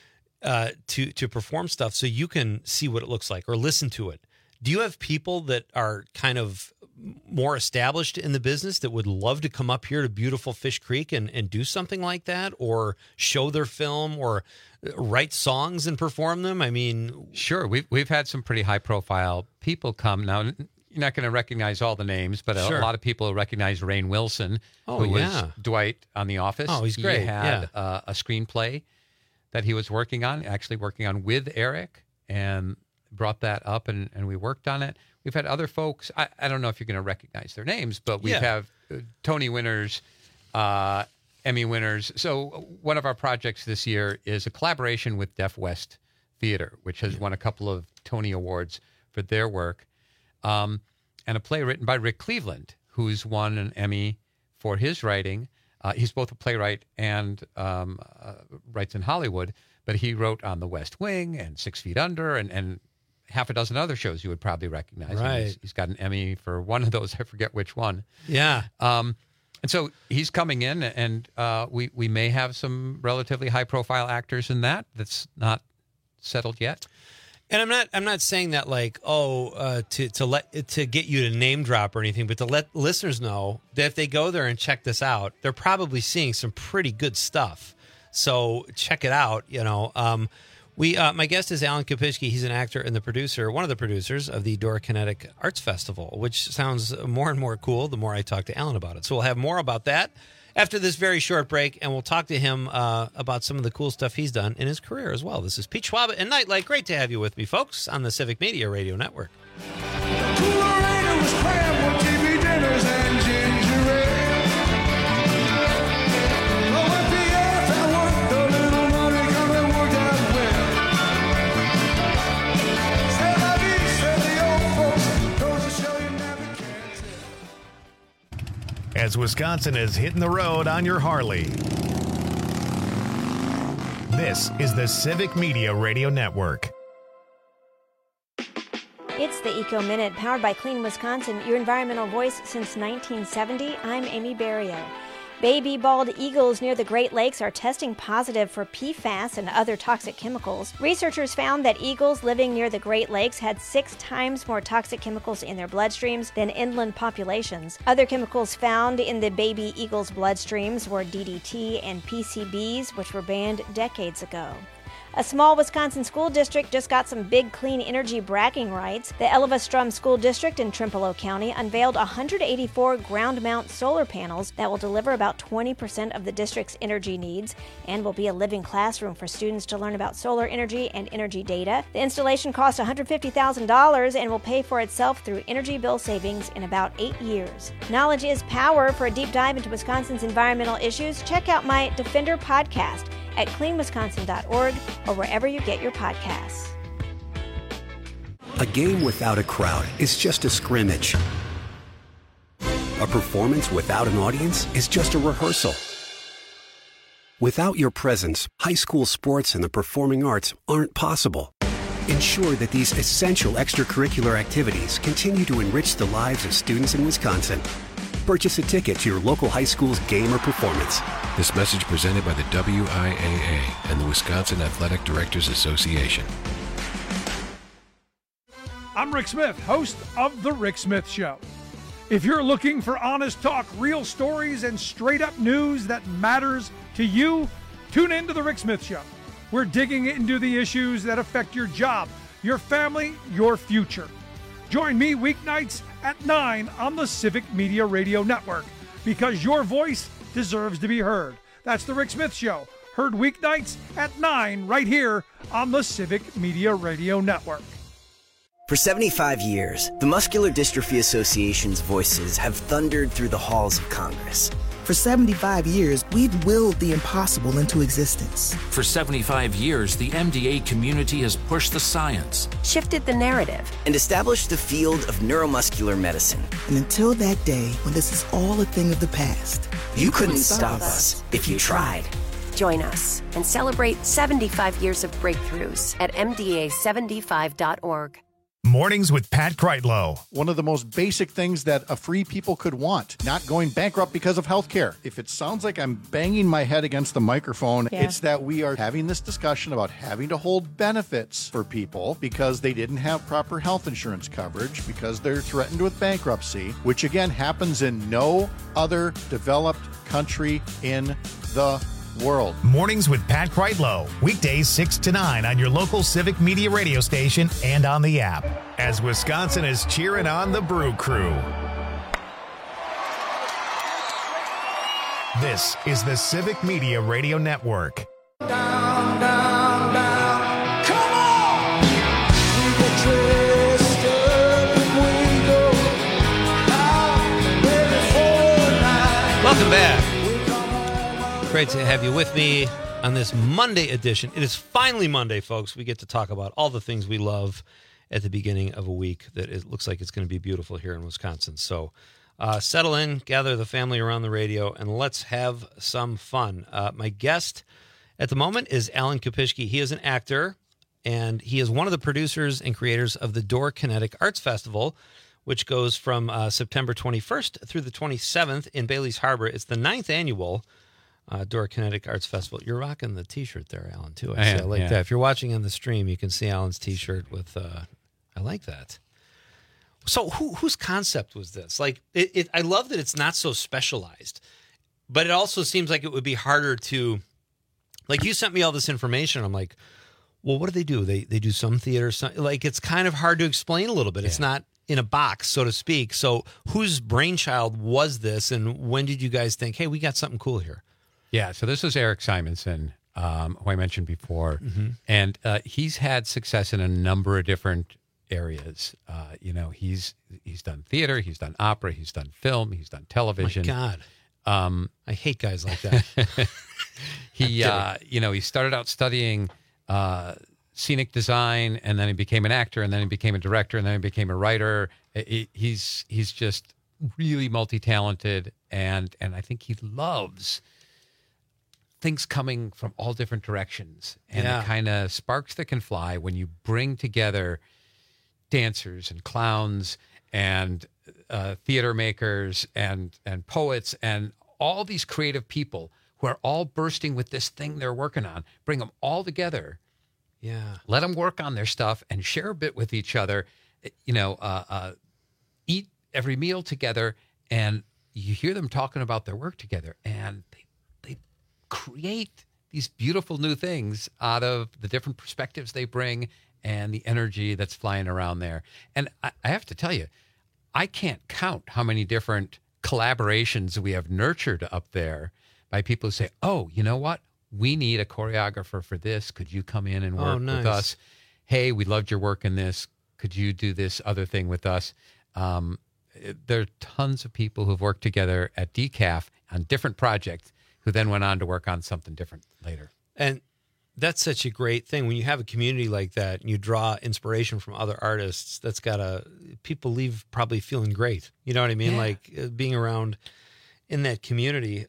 [SPEAKER 15] to perform stuff so you can see what it looks like or listen to it. Do you have people that are kind of more established in the business that would love to come up here to beautiful Fish Creek and do something like that, or show their film, or write songs and perform them? I mean,
[SPEAKER 4] sure. We've had some pretty high profile people come. Now, you're not going to recognize all the names, but a lot of people recognize Rainn Wilson, who was Dwight on The Office.
[SPEAKER 15] Oh, he's great.
[SPEAKER 4] He had a screenplay that he was working on with Eric, and brought that up, and we worked on it. We've had other folks. I don't know if you're going to recognize their names, but we have Tony winners, Emmy winners. So one of our projects this year is a collaboration with Deaf West Theater, which has won a couple of Tony Awards for their work, and a play written by Rick Cleveland, who's won an Emmy for his writing. He's both a playwright and writes in Hollywood, but he wrote on The West Wing and 6 Feet Under and half a dozen other shows you would probably recognize.
[SPEAKER 15] Right.
[SPEAKER 4] He's got an Emmy for one of those. I forget which one.
[SPEAKER 15] Yeah.
[SPEAKER 4] And so he's coming in, and we may have some relatively high profile actors in that. That's not settled yet.
[SPEAKER 15] And I'm not saying that like, to get you to name drop or anything, but to let listeners know that if they go there and check this out, they're probably seeing some pretty good stuff. So check it out. My guest is Alan Kopishke. He's an actor and one of the producers of the Door Kinetic Arts Festival, which sounds more and more cool the more I talk to Alan about it. So we'll have more about that after this very short break, and we'll talk to him about some of the cool stuff he's done in his career as well. This is Pete Schwab and Nightlight. Great to have you with me, folks, on the Civic Media Radio Network.
[SPEAKER 1] As Wisconsin is hitting the road on your Harley. This is the Civic Media Radio Network.
[SPEAKER 5] It's the Eco Minute, powered by Clean Wisconsin, your environmental voice since 1970. I'm Amy Barrio. Baby bald eagles near the Great Lakes are testing positive for PFAS and other toxic chemicals. Researchers found that eagles living near the Great Lakes had 6 times more toxic chemicals in their bloodstreams than inland populations. Other chemicals found in the baby eagles' bloodstreams were DDT and PCBs, which were banned decades ago. A small Wisconsin school district just got some big clean energy bragging rights. The Elva-Strum School District in Trimpelow County unveiled 184 ground-mount solar panels that will deliver about 20% of the district's energy needs and will be a living classroom for students to learn about solar energy and energy data. The installation cost $150,000 and will pay for itself through energy bill savings in about 8 years. Knowledge is power. For a deep dive into Wisconsin's environmental issues, check out my Defender podcast at cleanwisconsin.org or wherever you get your podcasts.
[SPEAKER 8] A game without a crowd is just a scrimmage. A performance without an audience is just a rehearsal. Without your presence, high school sports and the performing arts aren't possible. Ensure that these essential extracurricular activities continue to enrich the lives of students in Wisconsin. Purchase a ticket to your local high school's game or performance.
[SPEAKER 9] This message presented by the WIAA and the Wisconsin Athletic Directors Association.
[SPEAKER 21] I'm Rick Smith, host of The Rick Smith Show. If you're looking for honest talk, real stories, and straight-up news that matters to you, tune in to The Rick Smith Show. We're digging into the issues that affect your job, your family, your future. Join me weeknights at 9 on the Civic Media Radio Network, because your voice deserves to be heard. That's The Rick Smith Show, heard weeknights at 9 right here on the Civic Media Radio Network.
[SPEAKER 24] For 75 years, the Muscular Dystrophy Association's voices have thundered through the halls of Congress.
[SPEAKER 25] For 75 years, we've willed the impossible into existence.
[SPEAKER 26] For 75 years, the MDA community has pushed the science,
[SPEAKER 24] shifted the narrative, and established the field of neuromuscular medicine.
[SPEAKER 25] And until that day, when this is all a thing of the past,
[SPEAKER 24] you couldn't stop us if you tried.
[SPEAKER 27] Join us and celebrate 75 years of breakthroughs at MDA75.org.
[SPEAKER 1] Mornings with Pat Kreitlow.
[SPEAKER 13] One of the most basic things that a free people could want, not going bankrupt because of health care. If it sounds like I'm banging my head against the microphone, it's that we are having this discussion about having to hold benefits for people because they didn't have proper health insurance coverage, because they're threatened with bankruptcy, which again happens in no other developed country in the world.
[SPEAKER 1] Mornings with Pat Kreitlow. Weekdays 6 to 9 on your local Civic Media radio station and on the app. As Wisconsin is cheering on the Brew Crew. This is the Civic Media Radio Network.
[SPEAKER 28] Down, down, down. Come on! We get dressed up and we go out ready for a night.
[SPEAKER 15] Welcome back. Great to have you with me on this Monday edition. It is finally Monday, folks. We get to talk about all the things we love at the beginning of a week that it looks like it's going to be beautiful here in Wisconsin. So settle in, gather the family around the radio, and let's have some fun. My guest at the moment is Alan Kopishke. He is an actor, and he is one of the producers and creators of the Door Kinetic Arts Festival, which goes from September 21st through the 27th in Bailey's Harbor. It's the 9th annual Door Kinetic Arts Festival. You're rocking the T-shirt there, Alan, too. I like that. If you're watching on the stream, you can see Alan's T-shirt with. I like that. So, whose concept was this? Like, I love that it's not so specialized, but it also seems like it would be harder to. Like, you sent me all this information. I'm like, well, what do they do? They do some theater. Like, it's kind of hard to explain a little bit. Yeah. It's not in a box, so to speak. So, whose brainchild was this, and when did you guys think, hey, we got something cool here?
[SPEAKER 4] Yeah, so this is Eric Simonson, who I mentioned before, and he's had success in a number of different areas. He's done theater, he's done opera, he's done film, he's done television.
[SPEAKER 15] My God, I hate guys like that.
[SPEAKER 4] He started out studying scenic design, and then he became an actor, and then he became a director, and then he became a writer. He's just really multi-talented, and I think he loves things coming from all different directions, and the kind of sparks that can fly when you bring together dancers and clowns and theater makers and poets and all these creative people who are all bursting with this thing they're working on. Bring them all together.
[SPEAKER 15] Yeah.
[SPEAKER 4] Let them work on their stuff and share a bit with each other. Eat every meal together, and you hear them talking about their work together, and they create these beautiful new things out of the different perspectives they bring and the energy that's flying around there. And I have to tell you, I can't count how many different collaborations we have nurtured up there by people who say, oh, you know what? We need a choreographer for this. Could you come in and work with us? Hey, we loved your work in this. Could you do this other thing with us? There are tons of people who've worked together at DCAF on different projects who then went on to work on something different later.
[SPEAKER 15] And that's such a great thing when you have a community like that and you draw inspiration from other artists. That's people leave probably feeling great. You know what I mean?
[SPEAKER 4] Yeah.
[SPEAKER 15] Like being around in that community.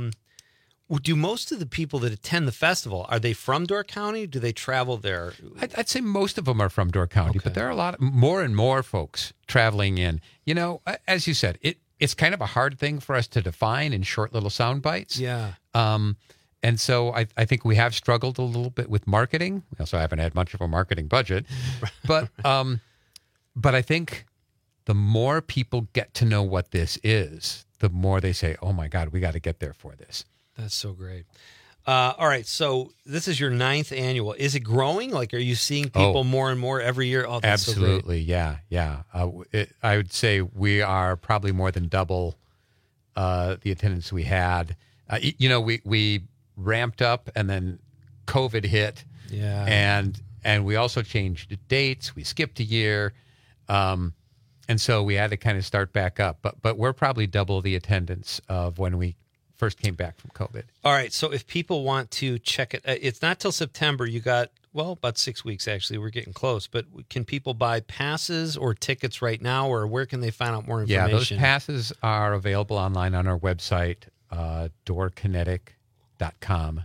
[SPEAKER 15] Do most of the people that attend the festival, are they from Door County? Do they travel there?
[SPEAKER 4] I'd say most of them are from Door County, but there are more and more folks traveling in. You know, as you said, it's kind of a hard thing for us to define in short little sound bites.
[SPEAKER 15] Yeah.
[SPEAKER 4] And so I think we have struggled a little bit with marketing. We also haven't had much of a marketing budget. But I think the more people get to know what this is, the more they say, oh, my God, we got to get there for this.
[SPEAKER 15] That's so great. All right, so this is your 9th annual. Is it growing? Like, are you seeing people more and more every year? Oh, that's
[SPEAKER 4] absolutely,
[SPEAKER 15] so great.
[SPEAKER 4] Yeah. I would say we are probably more than double the attendance we had. We ramped up, and then COVID hit.
[SPEAKER 15] Yeah,
[SPEAKER 4] and we also changed dates. We skipped a year, and so we had to kind of start back up. But we're probably double the attendance of when we first came back from COVID.
[SPEAKER 15] All right. So if people want to check it, it's not till September. You got, about 6 weeks, actually. We're getting close. But can people buy passes or tickets right now, or where can they find out more information?
[SPEAKER 4] Yeah, those passes are available online on our website, doorkinetic.com,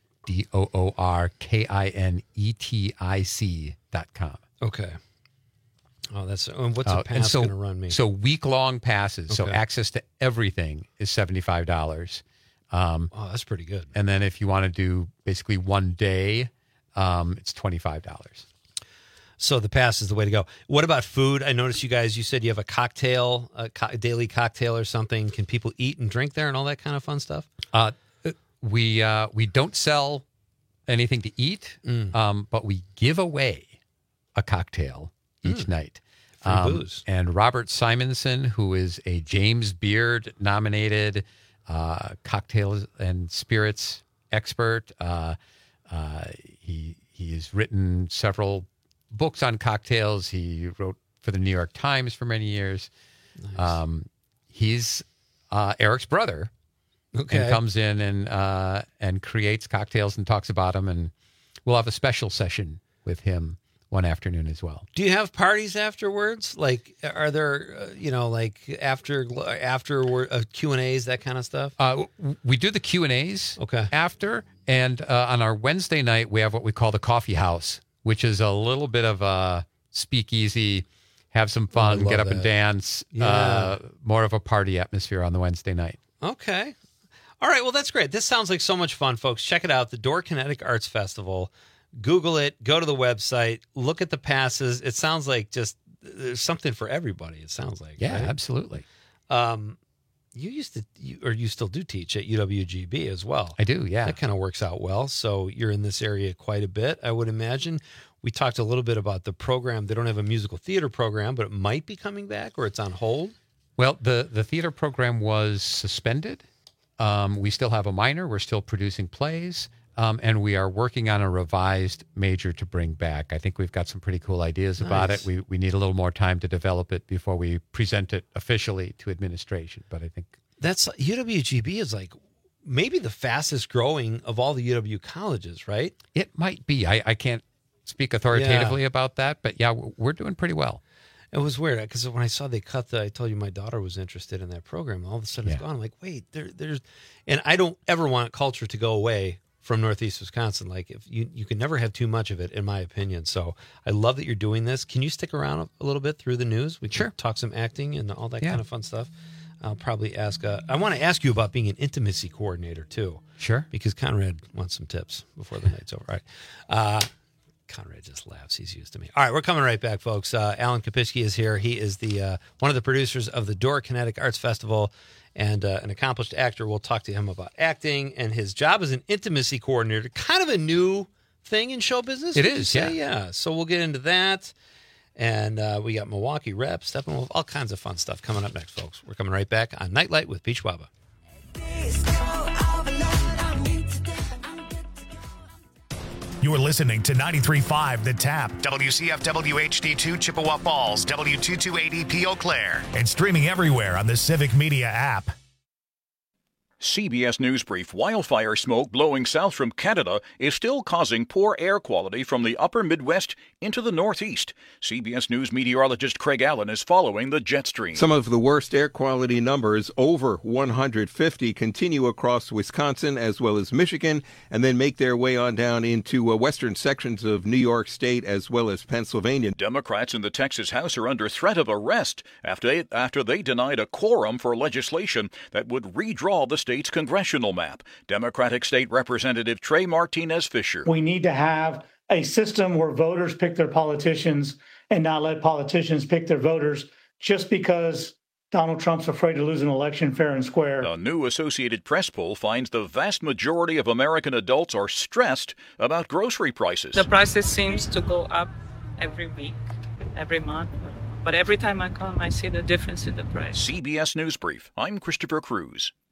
[SPEAKER 4] DOORKINETIC.com.
[SPEAKER 15] Okay. Oh, and what's a pass going to run me?
[SPEAKER 4] So week-long passes.
[SPEAKER 15] Okay.
[SPEAKER 4] So access to everything is $75.
[SPEAKER 15] That's pretty good.
[SPEAKER 4] And then if you want to do basically one day, it's $25.
[SPEAKER 15] So the pass is the way to go. What about food? I noticed you said you have a cocktail, a daily cocktail or something. Can people eat and drink there and all that kind of fun stuff?
[SPEAKER 4] We don't sell anything to eat, but we give away a cocktail each night.
[SPEAKER 15] Free booze.
[SPEAKER 4] And Robert Simonson, who is a James Beard nominated cocktails and spirits expert, he has written several books on cocktails. He wrote for the New York Times for many years.
[SPEAKER 15] Nice.
[SPEAKER 4] He's Eric's brother.
[SPEAKER 15] Okay.
[SPEAKER 4] And comes in and creates cocktails and talks about them. And we'll have a special session with him one afternoon as well.
[SPEAKER 15] Do you have parties afterwards? Like, are there, after Q&As, that kind of stuff?
[SPEAKER 4] We do the Q&As
[SPEAKER 15] okay.
[SPEAKER 4] after. And on our Wednesday night, we have what we call the coffee house, which is a little bit of a speakeasy, have some fun, get up and dance, more of a party atmosphere on the Wednesday night.
[SPEAKER 15] Okay. All right. Well, that's great. This sounds like so much fun, folks. Check it out. The Door Kinetic Arts Festival. Google it. Go to the website. Look at the passes. It sounds like just there's something for everybody. It sounds like.
[SPEAKER 4] Yeah,
[SPEAKER 15] right?
[SPEAKER 4] absolutely.
[SPEAKER 15] You still do teach at UWGB as well.
[SPEAKER 4] I do, yeah.
[SPEAKER 15] That kind of works out well. So you're in this area quite a bit, I would imagine. We talked a little bit about the program. They don't have a musical theater program, but it might be coming back or it's on hold.
[SPEAKER 4] Well, the theater program was suspended. We still have a minor. We're still producing plays. And we are working on a revised major to bring back. I think we've got some pretty cool ideas about it. We need a little more time to develop it before we present it officially to administration. But I think
[SPEAKER 15] that's UWGB is like maybe the fastest growing of all the UW colleges, right?
[SPEAKER 4] It might be. I can't speak authoritatively about that, but yeah, we're doing pretty well.
[SPEAKER 15] It was weird because when I saw they cut I told you my daughter was interested in that program. All of a sudden it's gone. I'm like, wait, there's, and I don't ever want culture to go away from Northeast Wisconsin. Like, if you can never have too much of it, in my opinion. So I love that you're doing this. Can you stick around a little bit through the news? We can talk some acting and all that kind of fun stuff. I'll probably ask. I want to ask you about being an intimacy coordinator too.
[SPEAKER 4] Sure.
[SPEAKER 15] Because Conrad wants some tips before the night's over. All right. Conrad just laughs. He's used to me. All right, we're coming right back, folks. Alan Kapitsky is here. He is the one of the producers of the Door Kinetic Arts Festival and an accomplished actor. We'll talk to him about acting and his job as an intimacy coordinator. Kind of a new thing in show business.
[SPEAKER 4] It is,
[SPEAKER 15] yeah. So we'll get into that. And we got Milwaukee Rep, Steppenwolf, all kinds of fun stuff coming up next, folks. We're coming right back on Nightlight with Peach Waba.
[SPEAKER 1] You're listening to 93.5 The Tap, WCFW HD2 Chippewa Falls, W228EP Eau Claire, and streaming everywhere on the Civic Media app.
[SPEAKER 6] CBS News Brief. Wildfire smoke blowing south from Canada is still causing poor air quality from the upper Midwest into the Northeast. CBS News meteorologist Craig Allen is following the jet stream.
[SPEAKER 7] Some of the worst air quality numbers, over 150, continue across Wisconsin as well as Michigan, and then make their way on down into western sections of New York State as well as Pennsylvania.
[SPEAKER 6] Democrats in the Texas House are under threat of arrest after they denied a quorum for legislation that would redraw the state's congressional map. Democratic State Representative Trey Martinez Fisher.
[SPEAKER 10] We need to have a system where voters pick their politicians and not let politicians pick their voters just because Donald Trump's afraid to lose an election fair and square.
[SPEAKER 6] A new Associated Press poll finds the vast majority of American adults are stressed about grocery prices.
[SPEAKER 17] The prices seems to go up every week, every month. But every time I come, I see the difference in the price.
[SPEAKER 6] CBS News Brief. I'm Christopher Cruz.